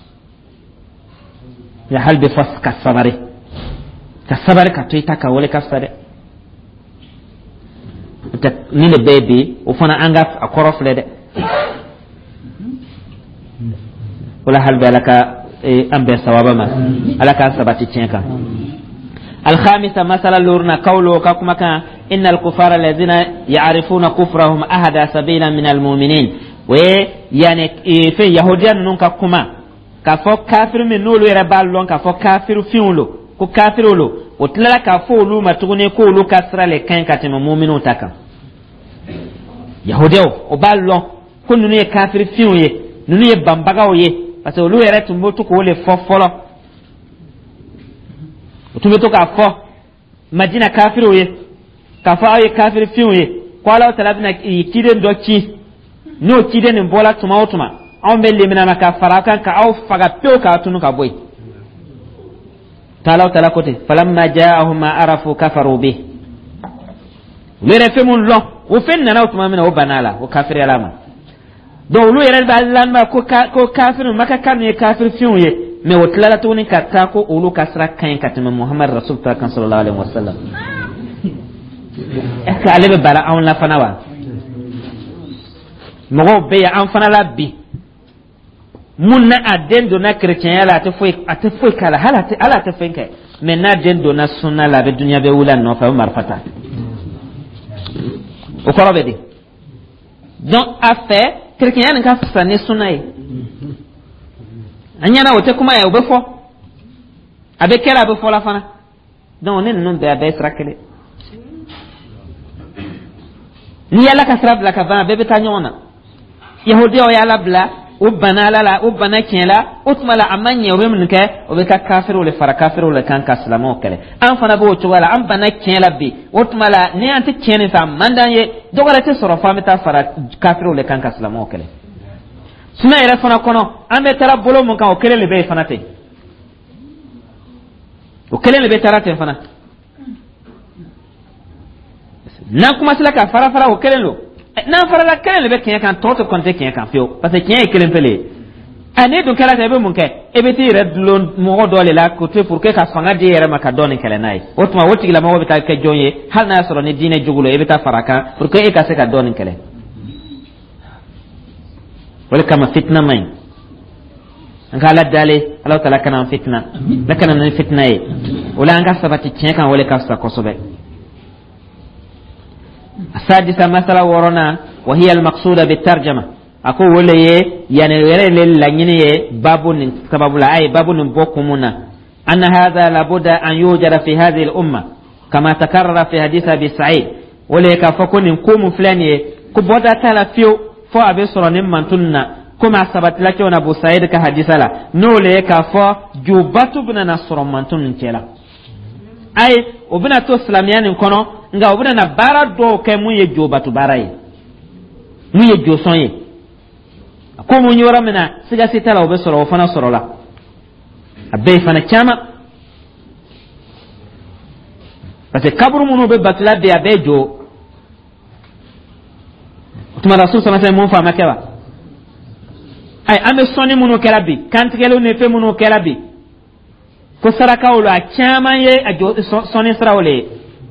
A: ya hal be fas ka sabare ka toita ka wala ka sare ni le bebe o fana anga akorofle de wala hal be alaka ambe sawaba ma alaka sabati chenka الخامسة مسألة لورنا قوله كما إن الكفار الذين يعرفون كفرهم أهدى سبيلا من المؤمنين ويعني في يهوديان نونك كما كفو كافر من نولو يربال لون كفو كافر فيولو كو كافر لو وتلا كفو لو ما تغني كولو كسر لكين كاتم مؤمنون تاكا يهوديو وبال لون كل نوني كافر فيوye نوني بامبغاو يه parce que lu yere tumbo to ko le fofolo tumbo to ka fo madina kafiru ye ka fa ay kafir fiu ye kwala talabna kiden doki no kiden mbola tuma utuma on be limina maka faraka ka au faga peo ka tunu ka boy tala kote falamma jaahum ma arafu kafaru bi lere femun lo o fenna na utuma mina o banala o kafir alama donc lu yere ba lanma ko kafir maka kan ye kafir fiu ye mais o tlala to ni katta ko ulu kasra kan katima muhammad rasul sallallahu alaihi wasallam est-ce que alebe bara on la fana wa mo be ya an fana la bi munna aden do na chrétien ya la te foi kala halate ala te fenke mais na den do na sunna la be dunya be wula no fa marfata o korobe de donc a fait chrétien ka fa ne sunna anyana wote kuma ya obefo abekera abefo la fana donc ne non be abesra kele ni yalla ka srab la ka ba bebe tanyona yahudi o yalla bla ubana la ubana kela utmala amanya we mun ke obeka kafiru le fara kafiru le kan kaslamo kele an fana bo to wala an bana kela bi utmala ne anti kene sa mandaye dogala te soro famita fara kafiru le kan kaslamo kele suna yɛrɛ fana kɔnɔ an bɛ taara bolo mun kan o kelen de bɛ fana ten o kelen de bɛ taara ten fana n'an commencera ka fara fara o kelen lo n'an farala kelen de bɛ tiɲɛ kan tɔ tɛ kɔnte tiɲɛ kan fiyewu parce que tiɲɛ ye kelen pele a ne dun kɛra ten i bɛ mun kɛ i bɛ t'i yɛrɛ dulon mɔgɔ dɔ de la côté pour que ka fanga di yɛrɛ ma ka dɔɔnin kɛlɛ n'a ye o tuma o tigilamɔgɔ bɛ taa kɛ jɔn ye hali n'a y'a sɔrɔ ni diinɛ jugu lo i bɛ taa fara kan pour que e ka se ka dɔɔnin kɛlɛ wala kama fitna mai ngala dale Allah taala kana fitna la kana na fitna ye wala anga sabati tiɲɛ kan wala ka sa kosobe asadisa masala warona wa hiya al maqsuda bit tarjuma ako wala ye yani yere le lanyini ye babun sababula ay babun bokumuna anna hadha la budda an yujara fi hadhihi al umma kama takarrara fi hadith abi sa'id wala ka fakun kum fulani ku boda tala fiu fo abe soro ne mantunna kuma sabatla ke ona bu sa'id ka hadisa la no le ka fo jubatu bina na soro mantun ncela ay obina to islamiyani kono nga obina na bara do ke mu ye jubatu baraye mu ye joson ye ko mu nyora mina siga sitala obe soro fana soro la abe fana chama parce que kaburu munu be batla de abe jo tuma rasul sallallahu alaihi wasallam mun fama kewa ay ame soni munu kerabi kantigelo ne fe munu kerabi ko saraka wala chama ye ajo soni sarawle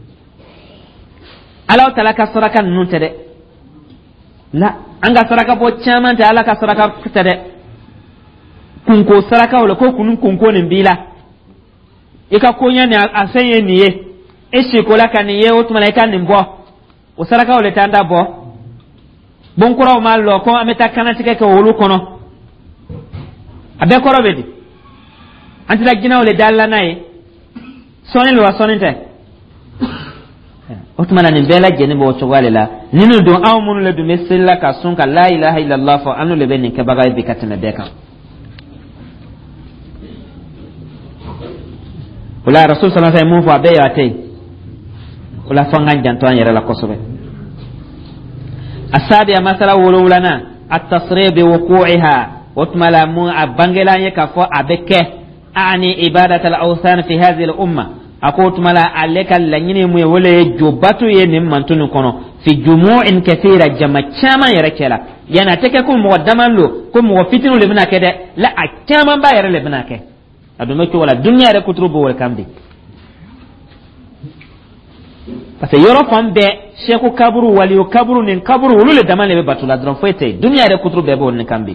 A: ala taala ka saraka nun tede la anga saraka bo chama ta ala ka saraka tede kun ko saraka wala ko kunun kun ko ne bila ika konya ne asenye niye eshi ko la kan ye o tuma ka nimbo o saraka wala tanda bo bon kuraw ma lo ko ameta kanati ke wolu kono abe koro bedi antira ginaw le dalla nay soni lo soninte otmana ni bela jeni bo to walela ninu do aw munu le do mesela ka sunka la ilaha illa allah fa anu le ben ke bagay bi katna deka wala rasul sallallahu alaihi wasallam fa be yate wala fangan janto yere la kosobe السابعة مثلا ولولنا التصريح بوقوعها وتملا مو أبانجلا يكفو أبكه أعني عبادة الأوثان في هذه الأمة أقول تملا عليك اللي مو ولا جوباتو ينم منتون كونو في جموع كثيرة جمع شاما يركلا يعني تككم مقدما له كم وفتنو لبنا كده لا أكما باير لبنا كده أدومك ولا الدنيا ركتربو والكامدي parce que yoro fambe sheku kaburu wali o kaburu nin kaburu wulule damane be batula dron fete dunya re kutru be bon kambi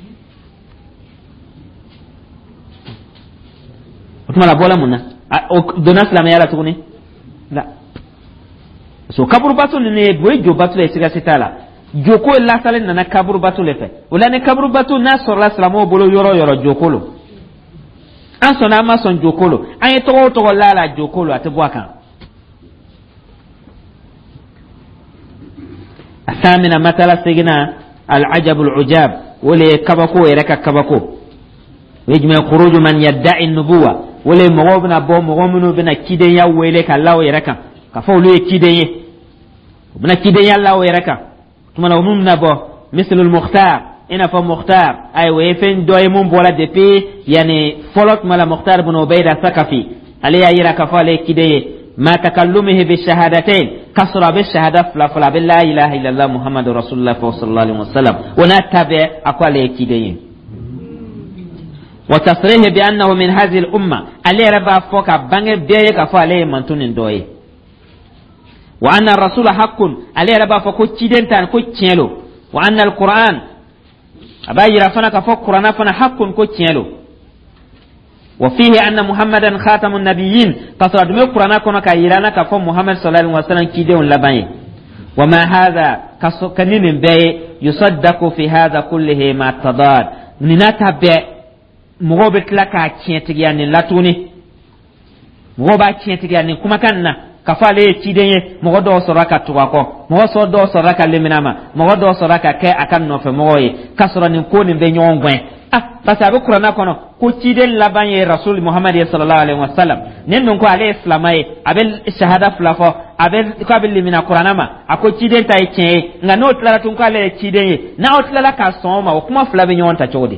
A: otuma bola munna dona islam yala tukuni la so kaburu batu ne boy jo batu le siga sitala joko la salen na kaburu batu le fe wala ne kaburu batu na sor la islamo bolo yoro jokolo an sona ma son jokolo an yi to la jokolo atebwaka الثامنة مثلا سيجنا العجب العجاب ولي كبكو يركا كبكو ويجمع خروج من يدعي النبوة ولي مغوبنا بو مغومنو بنا كيدين يا ويلك الله يركا كفولو كيدين بنا كيدين يا الله يركا ثم لو منا بو مثل المختار إنا فمختار أي ويفين دويمون بولا دبي يعني فلوت ملا مختار بن عبيد الثقفي عليه يركا فالي كيدين ما تكلمه بالشهادتين كسر بالشهادة فلا بالله إله إلا الله محمد رسول الله صلى الله عليه وسلم ونتبع أقوال كيدين وتصريح بأنه من هذه الأمة عليه ربا فوق بانج بيك فعليه منتون دوي وأن الرسول حق عليه ربا فوق كيدين تان كو تشيلو وأن القرآن أبا يرفنا كفوق قرآن فنا حق كو تشيلو وفيه أن محمدا خاتم النبيين تصرد من القرآن كنا كيرانا كفو محمد صلى الله عليه وسلم كيدون لبين وما هذا كنين بي يصدق في هذا كله ما تضاد ننتبع mo betla ka tientigia ni latuni mo ba tientigia ni kuma kanna kafale tidenye mo do soraka tuwako mo so do soraka leminama mo do soraka ke akan no fe mo yi kasoro ni ko ni be nyongwen pasabe qur'ana kono ko tiden labanye rasul muhammad sallallahu alaihi wasallam nen non ko ale islamai abel shahada flafo abel ko abel limina qur'ana ma ako tiden tay ken nga no tlara tun ko ale tiden na o tlara ka soma o kuma flabe nyonta chodi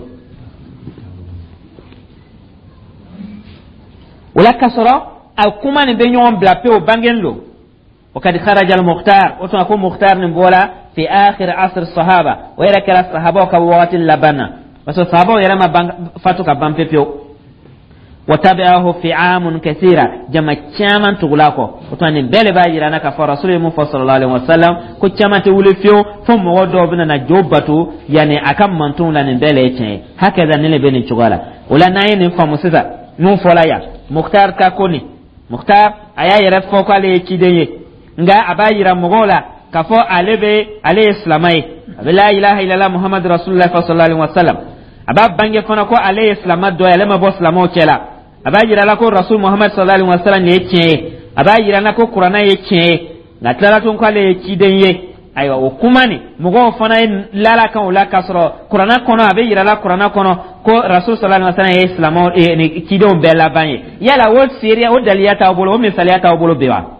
A: wala kasoro al kuma ni be nyon blape o bangenlo وقد خرج المختار وتكون مختار نبولا في آخر عصر الصحابة ويركل الصحابة كوات اللبنة بس الصحابة يرمى فاتوك بامبيبيو وتابعه في عام كثيرة جمع كاما تغلاكو وتواني بيلي باجرانا كفر رسول الله صلى الله عليه وسلم كو كاما تولي فيو ثم ودو بنا جوبتو يعني أكام منتون لن بيلي هكذا نلي بيني تغالا ولا ناين نفهم سيسا نون فولايا مختار كاكوني مختار ايا يرفوكو عليه كيدي nga abayira mogola kafo alebe ale islamai la ilaha illallah muhammad rasulullah sallallahu alaihi wasallam abab bange fona ko ale islamad do yalema bo islamo kela abayira la ko rasul muhammad sallallahu alaihi wasallam ne tie abayira na ko qur'ana ye tie ngatala ton ko ale kidenye aywa o kumani mogo fona lala kan wala kasro qur'ana kono abayira la qur'ana kono ko rasul sallallahu alaihi wasallam ye islamo ne kidon bela banye yala wol siria o daliyata obolo o misaliyata obolo bewa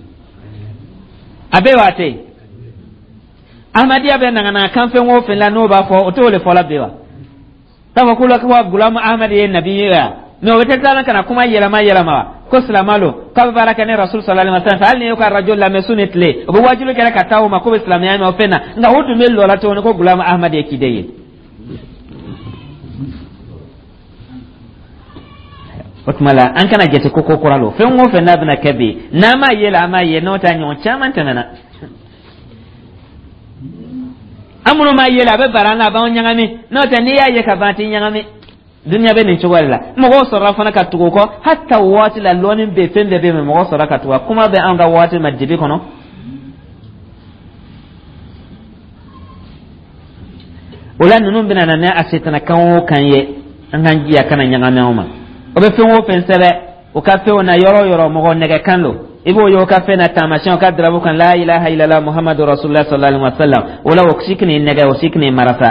A: abewate ahmadiya be nangana kanfe ngo fe la no ba fo o to le fola bewa tawa kula ko gulam ahmadiya nabiyya no wete tana kana kuma yelama ko salamalo ka baraka ne rasul sallallahu alaihi wasallam hal ne yo ka rajul la mesunit le obo wajilu kala ka tawo ma ko islamiyya no fena nga hudu mello la to ne ko gulam ahmadiya kideye otmala an kana jete ko koralo fe ngo fe nabna kebe na ma yela ma ye no ta nyon chaman tanana amunu ma yela be baranga ba onyangami no ta ni ya ye ka bati nyangami dunya be ni chwala mo go so rafana ka tugo ko hatta wati la lonin be fende be mo go so raka tuwa kuma be anga wati majibi kono ulan nunun bina na asitana kan kanye an ganji ya kana nyangami oma obe fengo pensebe o ka fe ona yoro mo nege kanlo ibo yo ka fe na tamashin ka drabu kan la ilaha illallah muhammadur rasulullah sallallahu alaihi wasallam wala wakshikni nege wakshikni marasa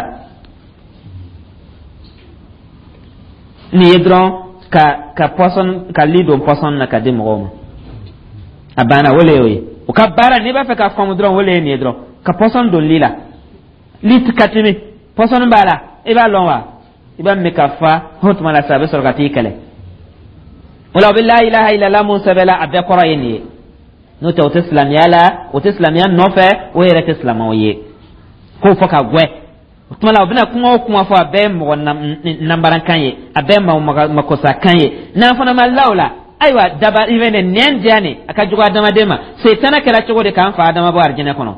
A: ni yedron ka person ka lido person na ka de mo abana wole yoy o ka bara ni ba fe ka famu dron wole ni yedron ka person do lila lit katimi person bala iba lonwa iba mekafa hotma la sabe sorgati kale wala billahi ilaha illa la musabala abbe qorayni no to islam yala o islam yan no fe o yere islam o ye ko foka gwe tumala bina kuma fo abbe mo nambaran kanye abbe ma ko sa kanye na fana mallawla aywa daba ibene nen jani aka jugo adama dema setana kala chugo de kan fa adama bo arjina kono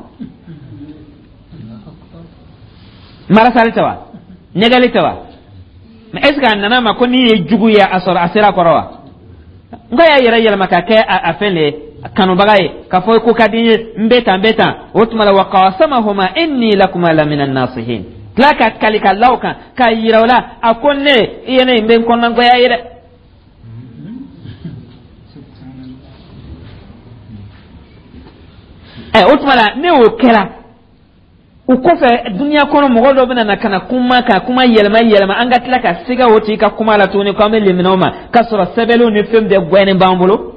A: mara saltawa negalitawa ma eska nana ma ko ni jugu ya asira korowa ngaya yera makake afele kanu bagaye kafo ko kadinye mbeta utmala wa qasamahuma inni lakuma la minan nasihin laka kalika lauka kayira wala akonne yene mbe konan ngaya yera utmala ne o kera ukofe dunia kono mogodo bina na kana kuma yelma anga tilaka siga woti ka kuma la tuni kwa mele minoma kasoro sebelu ni fem de gwene bambulo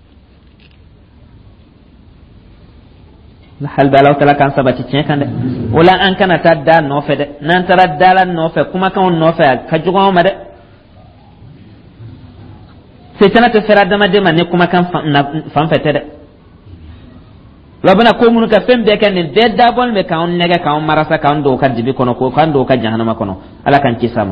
A: la hal balaw tala kan sabati tiekande wala an kana tadda no fede nan tara dala no fe kuma kan no fe ka jugo ma de c'est tana te fera dama de man ne kuma kan fam fete de labana ko mun ka fembe kan ne dedda bon be kan nega kan marasa kan do kan dibi kono ko kan do kan jahannama kono ala kan kisama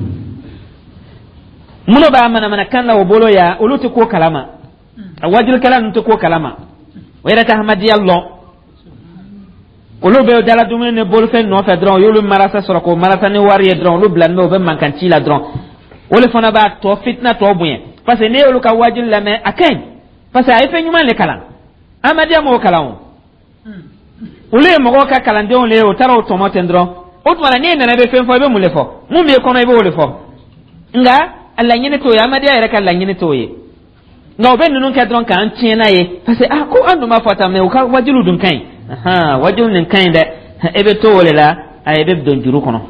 A: muno ba mana kan la bolo ya ulutu ko kalama awajil kalam to ko kalama wayra ta hamadi allah ulu be dala dumen ne bolo fen no fe dron yulu marasa soro ko marasa ne wari dron lu blan no be man kan ci la dron wole fona ba to fitna to buyen parce que ne ulu ka wajil la me aken parce que ay fe nyuma le kalam amadiya mo kalawon ule mo ka kalande on le o taro tomato ndro o tuma ne na be fen fo be mu le fo mu me kono be o le fo nga Allah nyine to ya madiya yare kan Allah nyine to ye nga oben nun ka dron kan tiena ye parce que ko andu ma fata me ka wajilu dun kai wajilu nin kai da ebe to wole la ay ebe don juru kono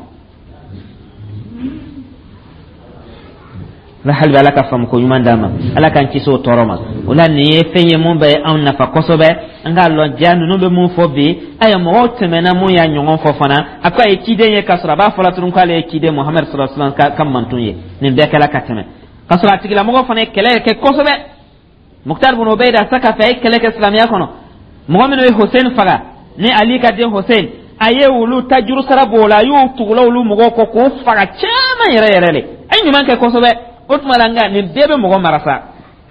A: la hal bala ka fam ko yuma dama ala kan ci so toroma wala ni fenye mun bay an nafa kosobe nga lo janu no be mun fobi ay mo temena mun ya nyongon fofana akwa e kide ye kasra ba fola tun kwale e kide muhammad sallallahu alaihi wasallam kam mantun ye ni be kala kateme kasra tigila mo fane kele ke kosobe muktar bin ubayda saka fa kele ke islamiya kono mo men we hussein faga ni ali ka de hussein aye wulu tajuru sara bola yu tugula wulu mo ko ko faga chama yere yere le ay nyuman ke kosobe otmalanga ni bebe mo marasa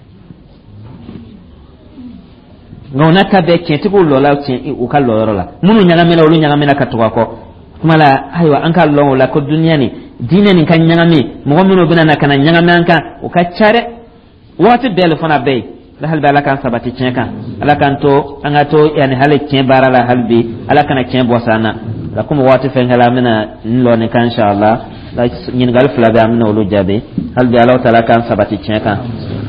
A: ngona tabe kenti ko lola ti o ka loro la munu nyanga mena wulu nyanga mena katwa ko mala aywa an ka lolo la ko dunya ni dine ni kan nyanga mi mo munu bina na kana nyanga manka o ka chare wati bele fona be la hal bala kan sabati chenka ala kan to anga to yani hale chen barala halbi ala kana chen bosana la kuma wati fengala mena nlo ne kan inshallah la nyin gal fla be amna wulu jabe halbi ala taala kan sabati chenka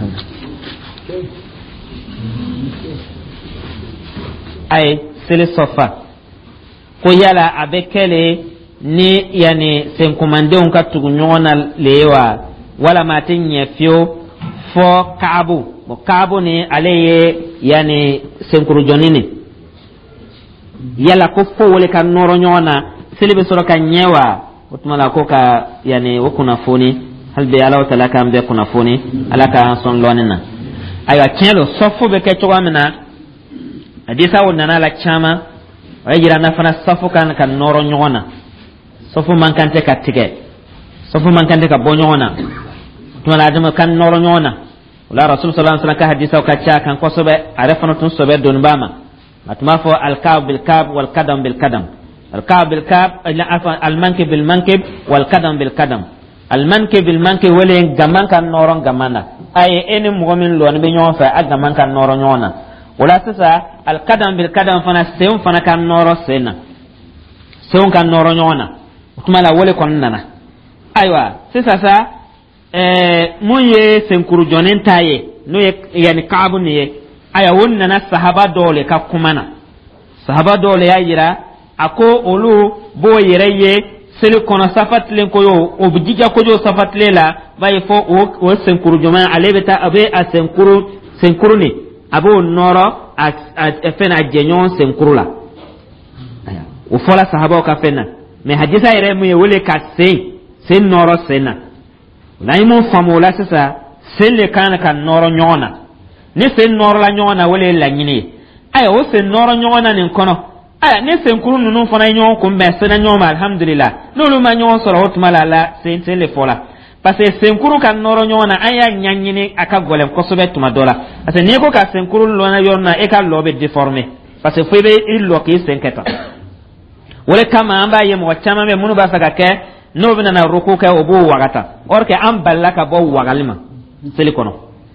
A: ay sele sofa ko yala abekele ni yani sen komande on ka tugu nyona lewa wala matin ya fio fo kaabu ni aleye yani sen kuru jonini yala ko fo wole kan noro nyona sele be soro kan nyewa utmala ko ka yani wokuna foni halbe ala taala kan be kuna foni ala ka son lonina ayo kelo sofo be ke chowamina hadisa wonna na la chama wajira na fana safu kan noro nyona safu mankante ka tige safu mankante ka bonyona tuma adama kan noro nyona wala rasul sallallahu alaihi wasallam ka hadisa ka cha kan ko sobe arefano tun sobe don bama atuma fo al kab bil kab wal kadam bil kadam al kab bil kab al mankib bil mankib wal kadam bil kadam al mankib bil mankib wala gaman kan noro gamana ay eni mu'min lo ne be nyofa agaman kan noro nyona wala sasa al kadam bil kadam fana seun fana kan noro sena seun kan noro nyona tumala wole kon nana aywa sasa mun ye senkuru jonen taye no ye yani kaabu ne aya wonna na sahaba dole ka kumana sahaba dole ya yira ako olu bo yireye sele kono safatlen ko yo objija ko jo safatle la bay fo o senkuru joman alebeta abe a senkuru ni abo noro a fena jenyon senkuru la aya o fola sahaba ka fena me hadisa yere mu ye wole ka sen noro sena naimu famula sasa selle kana kan noro nyona ni sen noro la nyona wole la nyini aya o sen noro nyona nin kono aya ni sen kuru nunu fana nyon ko mbe sena nyoma alhamdulillah lolu ma nyon soro hotmala la sen le fola parce que sen kuru kan noro nyona aya nyanyini aka golem ko sobe tuma dola parce que ni ko ka sen kuru lona yonna e ka lobe déformé parce que febe il lo ki sen keta wole kama amba ye mo chama me munu ba saka ke no bina na ruku ka obo wagata orke am ballaka bo wagalima seli kono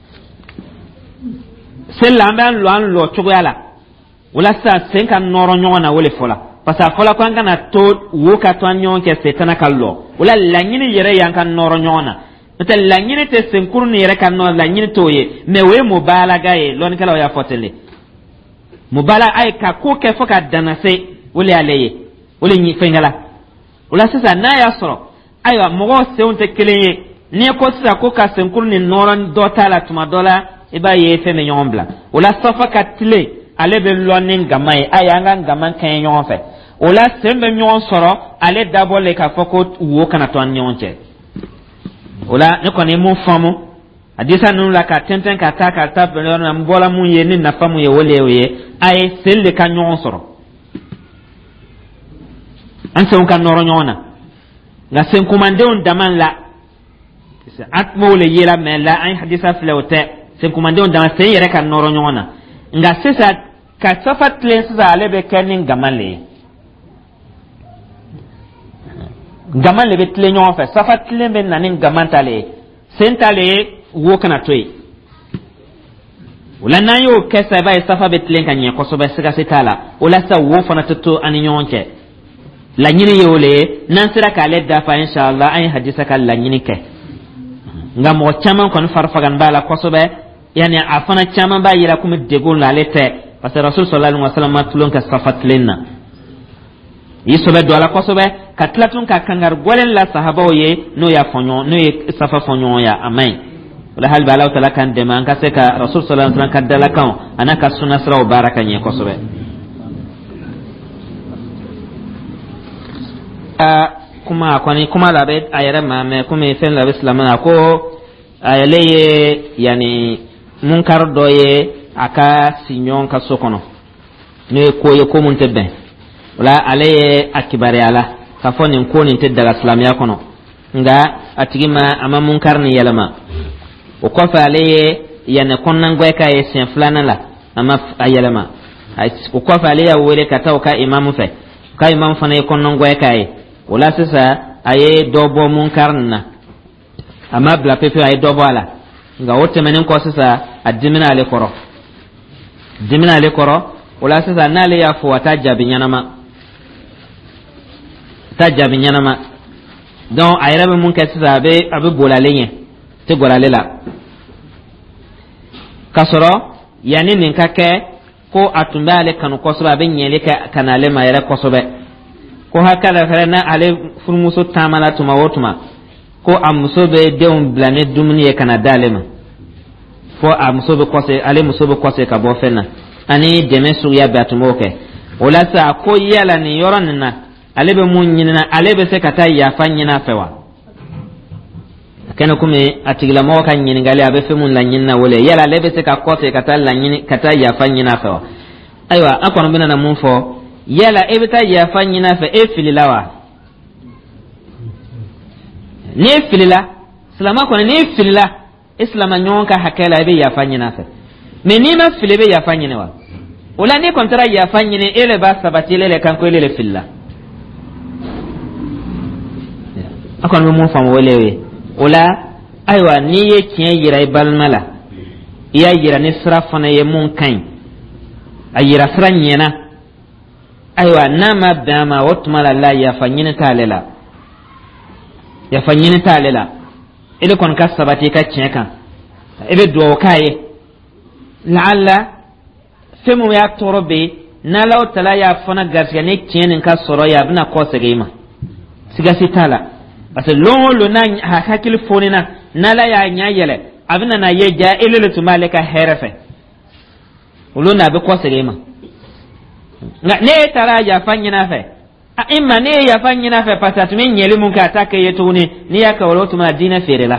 A: sella ambe an lo chogoyala wala sa sen kan noro nyona wole fola pasa fola ko ngana to woka to anyon ke setana kallo wala lanyini yere yankan noro nyona ta lanyini te sen kurni yere kan no lanyini toye me we mubalaga e lon kala ya fotele mubala ay ka ko ke foka danase wole aleye wole nyi fengala wala sasa na ya soro aywa mogo seunte keleye ni ko sasa ko ka senkur ni noran dota la tuma dola iba ye fe me nyombla wala safa katile ale be lonin gamay ayanga gaman kan nyon fe wala sembe nyon soro ale dabole ka foko wo kana to nyonche wala ne ko ne mu famu hadisa nun la ka tenten ka ta ka ta na mbola mu ye ni na famu ye wole ye ay selle ka nyon soro an se on kan noro nyona nga sen kumande on daman la at mole yela me la an hadisa flawte sen kumande on daman sen yere kan noro nyona nga sesa ka safat len sa alebe kenin gamale gamale bet le nyon fa safat len ben nanin gamantale sen tale wo kana toy wala na yo kesa bay safa bet len kan ko so be sega setala wala sa wo fana to an nyonke la nyini yole nan sira ka le dafa inshallah ay hadisa ka la nyini ke nga mo chaman kon farfagan bala kosobe yani afana chaman ba yira kuma degol la lete parce que rasul sallallahu alaihi wasallam tulon ka safatlenna yisobe do ala kosobe katlatun ka kangar golen la sahaba ye no ya fonyo no ye safa fonyo ya amen wala hal bala taala kan de man ka se ka rasul sallallahu alaihi wasallam kadala kan anaka sunna sra baraka nye kosobe kuma kwani kuma labe ayara mame kuma fen labe islamana ko ayale yani munkar doye aka sinyon ka sokono ne ko ye ko mun tebbe wala ale akibare ala ka foni ko ni tedda islamiya kono nga atigima ama munkar ni yalama o ko fa ale yani konnan goy ka ye sen flana la ama ayalama o ko fa ale ya wele ka taw ka imamu fe ka imam fa ne konnan goy ka ye wala sasa aye dobo munkar na ama bla pepe aye dobo ala nga wote menen ko sasa adimina ale koro wala sasa nale ya fo wataja binyanama don ayra be munkar sasa abe bolale te golale la kasoro yani nin kake ko atumba ale kanu kosoba abe nyele ka kanale mayra kosobe ko hakala farana ale furmuso tamala tuma wotuma ko amso be deum blane dumni e kana dalema ko amso be kose ale muso be kose ka bo fenna ani demesu ya batumoke wala sa ko yala ni yoranna ale be munyina ale be se kata ya fanyina fewa kana kume atigla mo kan nyini ngale abe fe mun la nyinna wala yala ale be se ka kose kata la nyini kata ya fanyina fewa aywa akon bina na mun fo yala ebita ya fanyina fa fililawa ne filila salama ko ne filila islama nyonka hakela ebe ya fanyina fa me ni ma filibe ya fanyina wa wala ne kontara ya fanyina ele ba sabati ele kan ko ele filila akon mo fam welewe wala aywa ni ye kien yira balmala ya yira ne srafana ye mun kan ayira franyena aywa nama dama watmala la ya fanyina talela ile kon ka sabati ka chenka ebe do kaye la'alla femu ya torobe na law tala ya fana garsiya ne kienin ka soro ya bina ko segema siga sitala parce lo na hakil fonina na la ya nyayele abina na yeja ile le tumale ka herefe ulo na be ko segema nga ne tara ya fanyina fe imma ne ya fanyina fe pasat min yeli mun ka take yetuni ni ya ka wala tuma dina ferela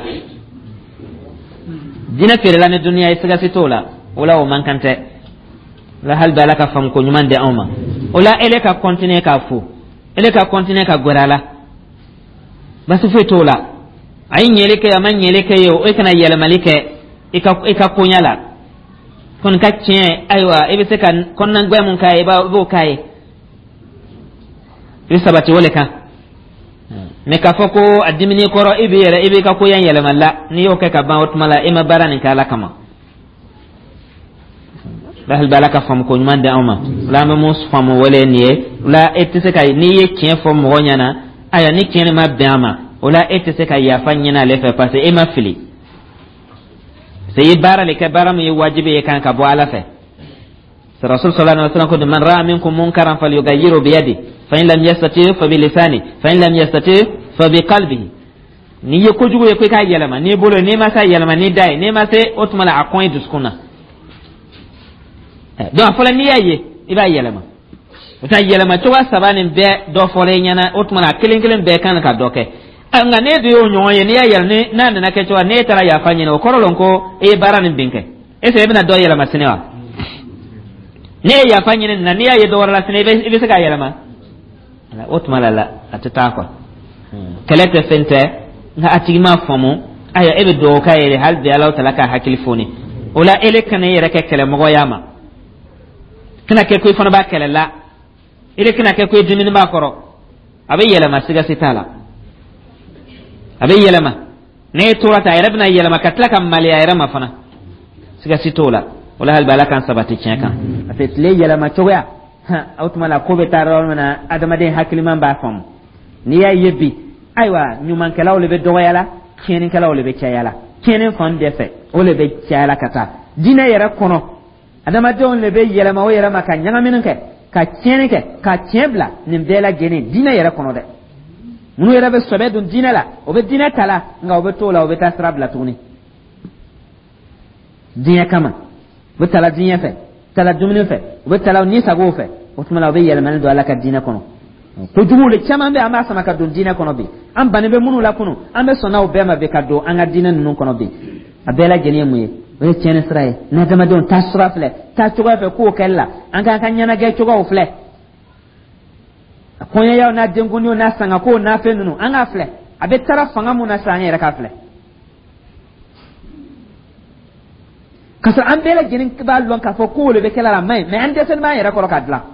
A: ne dunia isiga sitola wala o mankante la hal balaka fam ko nyumande awma wala ele ka continue ka fu ele ka continue ka gorala basu fitola ay nyele ke man nyele ke yo e kana yela malike ika kunyala kon kacce aywa ebe se kan kon nan gwe mun kai ba bo kai bi sabati wala kan me ka foko adimini koro ibe yele ibe ka ko yan yele malla ni yo ka ba wat mala ima barani kala kama bahal balaka fam ko nyman de awma la ma mus fam wala niye la etise kai ni ye kien fam mo nyana aya ni kien ma bama wala etise kai ya fanyina le fa passe ima fili سي بارا لك بارا مي واجبي كان كبو على فه الرسول صلى الله عليه وسلم قال من راى منكم منكرا فليغيره بيده فان لم يستطيع فبلسانه فان لم يستطيع فبقلبه ni yeko jugo yeko ka yelama ni bolo ni ma sa yelama ni dai ni ma se otmala akon duskuna donc fola ni yaye iba yelama uta yelama to wasabani be do fole nyana otmala kelen be kan ka doke nga ne do yo nyoye ni ya ne na ke to ne tara ya fanyina o korolon ko e barani binke e se bina do yela masinewa ne ya fanyina na ni ya do wala sine be se ka yela ma ala otmala la atata ko kelete fente na atigima fomo aya ebe do ka yele hal bi ala talaka hakil foni ola ele kana yere ke kele mo yama kana ke ko fona ba kele la ele kana ke ko dimini ba koro abe yela masiga sitala abe yelama ne tora ta yarabna yelama katla kam mali yarama fana siga sitola wala hal balakan sabati chenka atet le yelama choya ha outmala ko be tarawna adama de hakliman ba fam ni ya yebi aywa nyuman kala wala be doyala kienin kala ole be chayala kienin fon defe ole be chayala kata dina yara kono adama don le be yela ma yara maka nyanga minunke ka kienin ke ka tiebla nim bela gene dina yara kono de munu yara be sobe dun dina la obe dina kala nga obe tola obe tasrabla tuni dina kama be tala dina fe tala dumini fe obe tala ni sago fe otuma obe yela man do ala ka dina kono ko jumule chama be ama sama ka don dina kono bi am bane be munu la kono am be sona obe ma be ka do anga dina nun kono bi abela gene muye be tiene sraye na dama don tasrafle ta choga fe ko kella anga kan nyana ge choga o fle konya yaw na denguni na sanga ko na fe nunu anga fle abe tara fanga mu na sanya ra ka fle kasa an bela gene ba lon ka fo ko le be kala mai me ande sen ma yara ko ka dla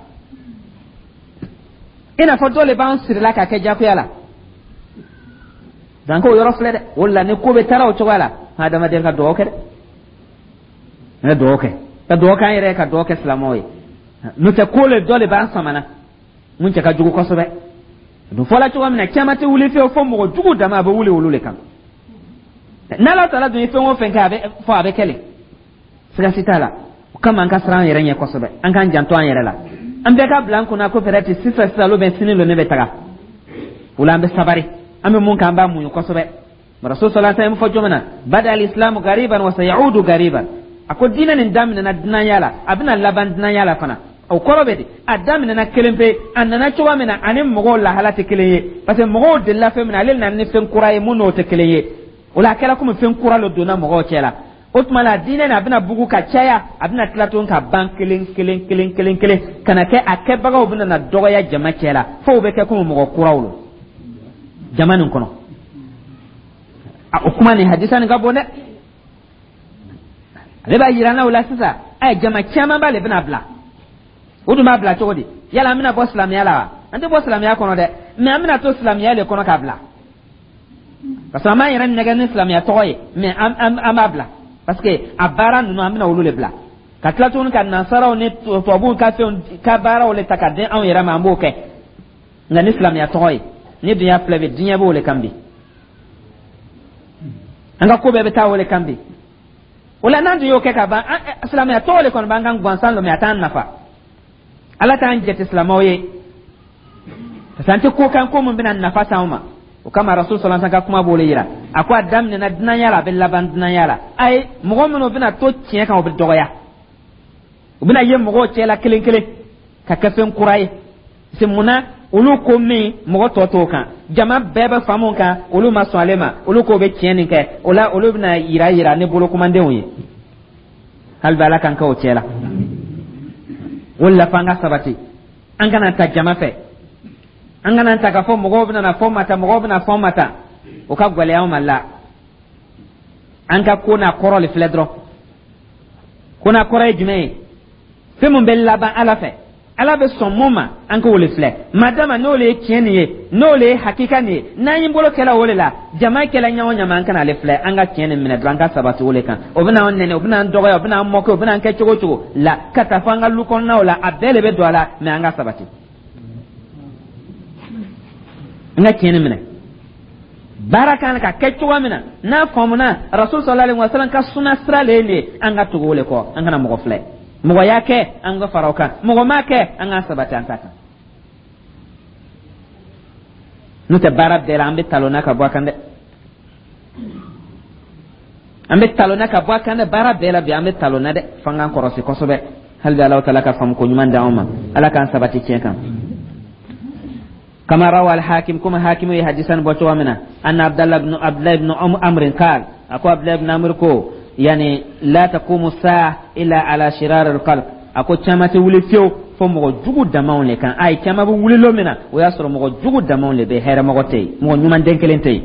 A: ina fo dole ban sirla ka ke jaku yala dan ko yoro fle de wala ne ko be tara o chogala ha dama den ka do ke de na do ke ta do kan yere ka do ke islamoy no te ko le dole ban samana mun ce ka jugu ko sobe do fola chuwa mina chamate wuli fe fo mo jugu dama ba wuli wulule kam na la tala do fe mo fen ka be fo abe kele sira sitala kama an ka sran yere nye ko sobe an kan janto an yere la an be ka blanco na ko ferati sisa lo ben sinilo ne be taga wala be sabari am mun kan ba mun ko sobe rasul sallallahu alaihi wasallam fo jomana bada al-islam gariban wa sayaudu gariban ako dina ni damina na dina yala abina laban dina yala fana o korobe di adamina na kelempe anana chowa mina anim mogo la halate keleye parce que mogo de la fe mina lel na ni fen kuraye muno te keleye wala kala kuma fen kura lo dona mogo chela otmala dina na abina bugu ka chaya abina tlaton ka ban kelen kana ke akeba ga obina na dogoya jama chela fo be ke kuma mogo kurawlo jamanin kono a kuma ni hadisan ga bonde leba yirana wala sisa ay jama chama bale bina bla odu ma bla chodi yala amina bo islam yala ande bo islam ya kono de me amina to islam yale kono ka bla parce que ma yira nega ni islam ya toye me am bla parce que abara no amina wulule bla ka tlatun ka nasara ne to bu ka fe ka bara wala takade an yira ma mboke ngani islam ya toye ni dunya fleve dunya bo wala kambi anga ko be ta wala kambi wala nandu yo ke ka ba islam ya tole kon bangang gwansan lo me atan nafa ala tan jet islamoye santi ko kan ko mun binan nafa sauma o kama rasul sallallahu alaihi wasallam kuma bole yira akwa adam ne na dinan yara be laban dinan yara ay mo mun bina to tiye kan obi dogoya bina yem mo chela kelen ka kafen kurai simuna ulu ko me mo to kan jama bebe famun kan ulu masalema ulu ko be tiyenin ke ula ulu bina yira ne bolo komande wuye hal bala kan ka o chela wala fanga sabati an kana ta jama fe an kana ta ka fo mo bina na fo mata o ka gwale yaw malla an ka kona korol fledro kona koray jume fe mun bella ba ala be sommoma an ko wole fle madama no le kieniye no le hakika ni nani bolo kala wole la jama kala nyawo nyama an kana le fle an ga kieni mina dran ka sabati wole kan obina onnene obina ndogo obina moko obina nke chogo la kata fanga lukon na wala abele be dola me an ga sabati nga kieni mina barakan ka kechowa mina na famuna rasul sallallahu alaihi wasallam ka sunna srale ne an ga tugo wole ko an kana mo fle mo yake an ga farauka mo make an ga sabati an taka nute barab de la ambe talona ka bwakande barab de la bi ambe talona de fanga korosi kosobe hal da Allah ta'ala ka fam ko nyuma ndawma ala kan sabati cekan kama rawa al hakim kuma hakimu ya hadisan boto amina anna abdullah ibn amr qal ako abdullah ibn amr ko yani la taqumu saa illa ala shirar al qalb ako chamati wuli fio fo mo jugu damaw le kan ay chama bu wuli lomina o yasoro mo jugu damaw le be hera mo tey mo nyuman denkelen tey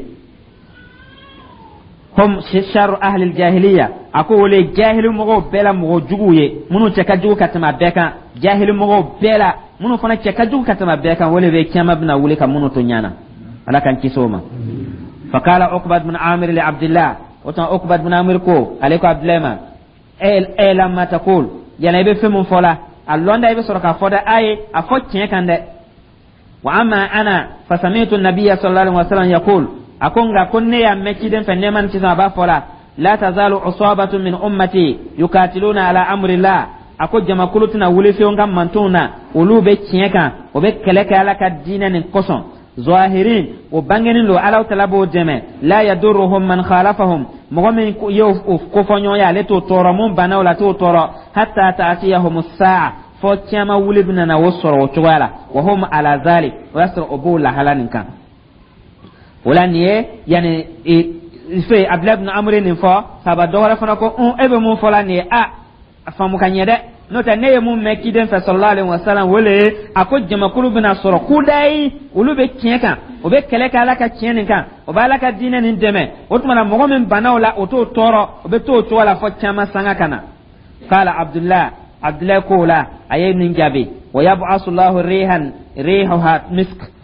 A: hum shar ahli al jahiliya ako wole jahilu mo bela mo jugu ye munu cheka jugu katama beka jahilu mo bela munu fana cheka jugu katama beka wole be chama bina wuli kan munu to nyana ala kan kisoma fakala uqbad bin amir li abdullah otan uqbad bin amir ko alayko abdullah ma lamma taqul yana be fe mun fola allonda ibe soroka foda ay a focce kande wa amma ana fasamitu an-nabiy sallallahu alaihi wasallam yaqul akonga konne ya mekiden fe neman ci ba fola la tazalu usabatu min ummati yukatiluna ala amri la ako jama kulutuna wule fe ngam mantuna ulube kieka obe keleka ala ka dinanin koson zahirin o bangenin lo ala talabo deme la yadurruhum man khalafahum mogomen ko fonyo ya le to toro mun bana wala to toro hatta ta'tiyahum as-sa'a fo chama wulibna na wosoro chwala wa hum ala zalik wa yasra ubula halanin kan wala niye yani fe abdullah ibn amr ni fo saba dora fana ko on ebe mun fola ni afamu kanyede nota neye mun mekiden fa sallallahu alaihi wasallam wole ako jama kulubina soro kudai ulube kieka obe keleka ala ka kienen kan oba ala ka dinen nin deme otuma na mogo men banawla oto toro obe to to wala fo chama sanga kana qala abdullah kola ayen nin jabi wa yab'asu allah rihan rihuha misk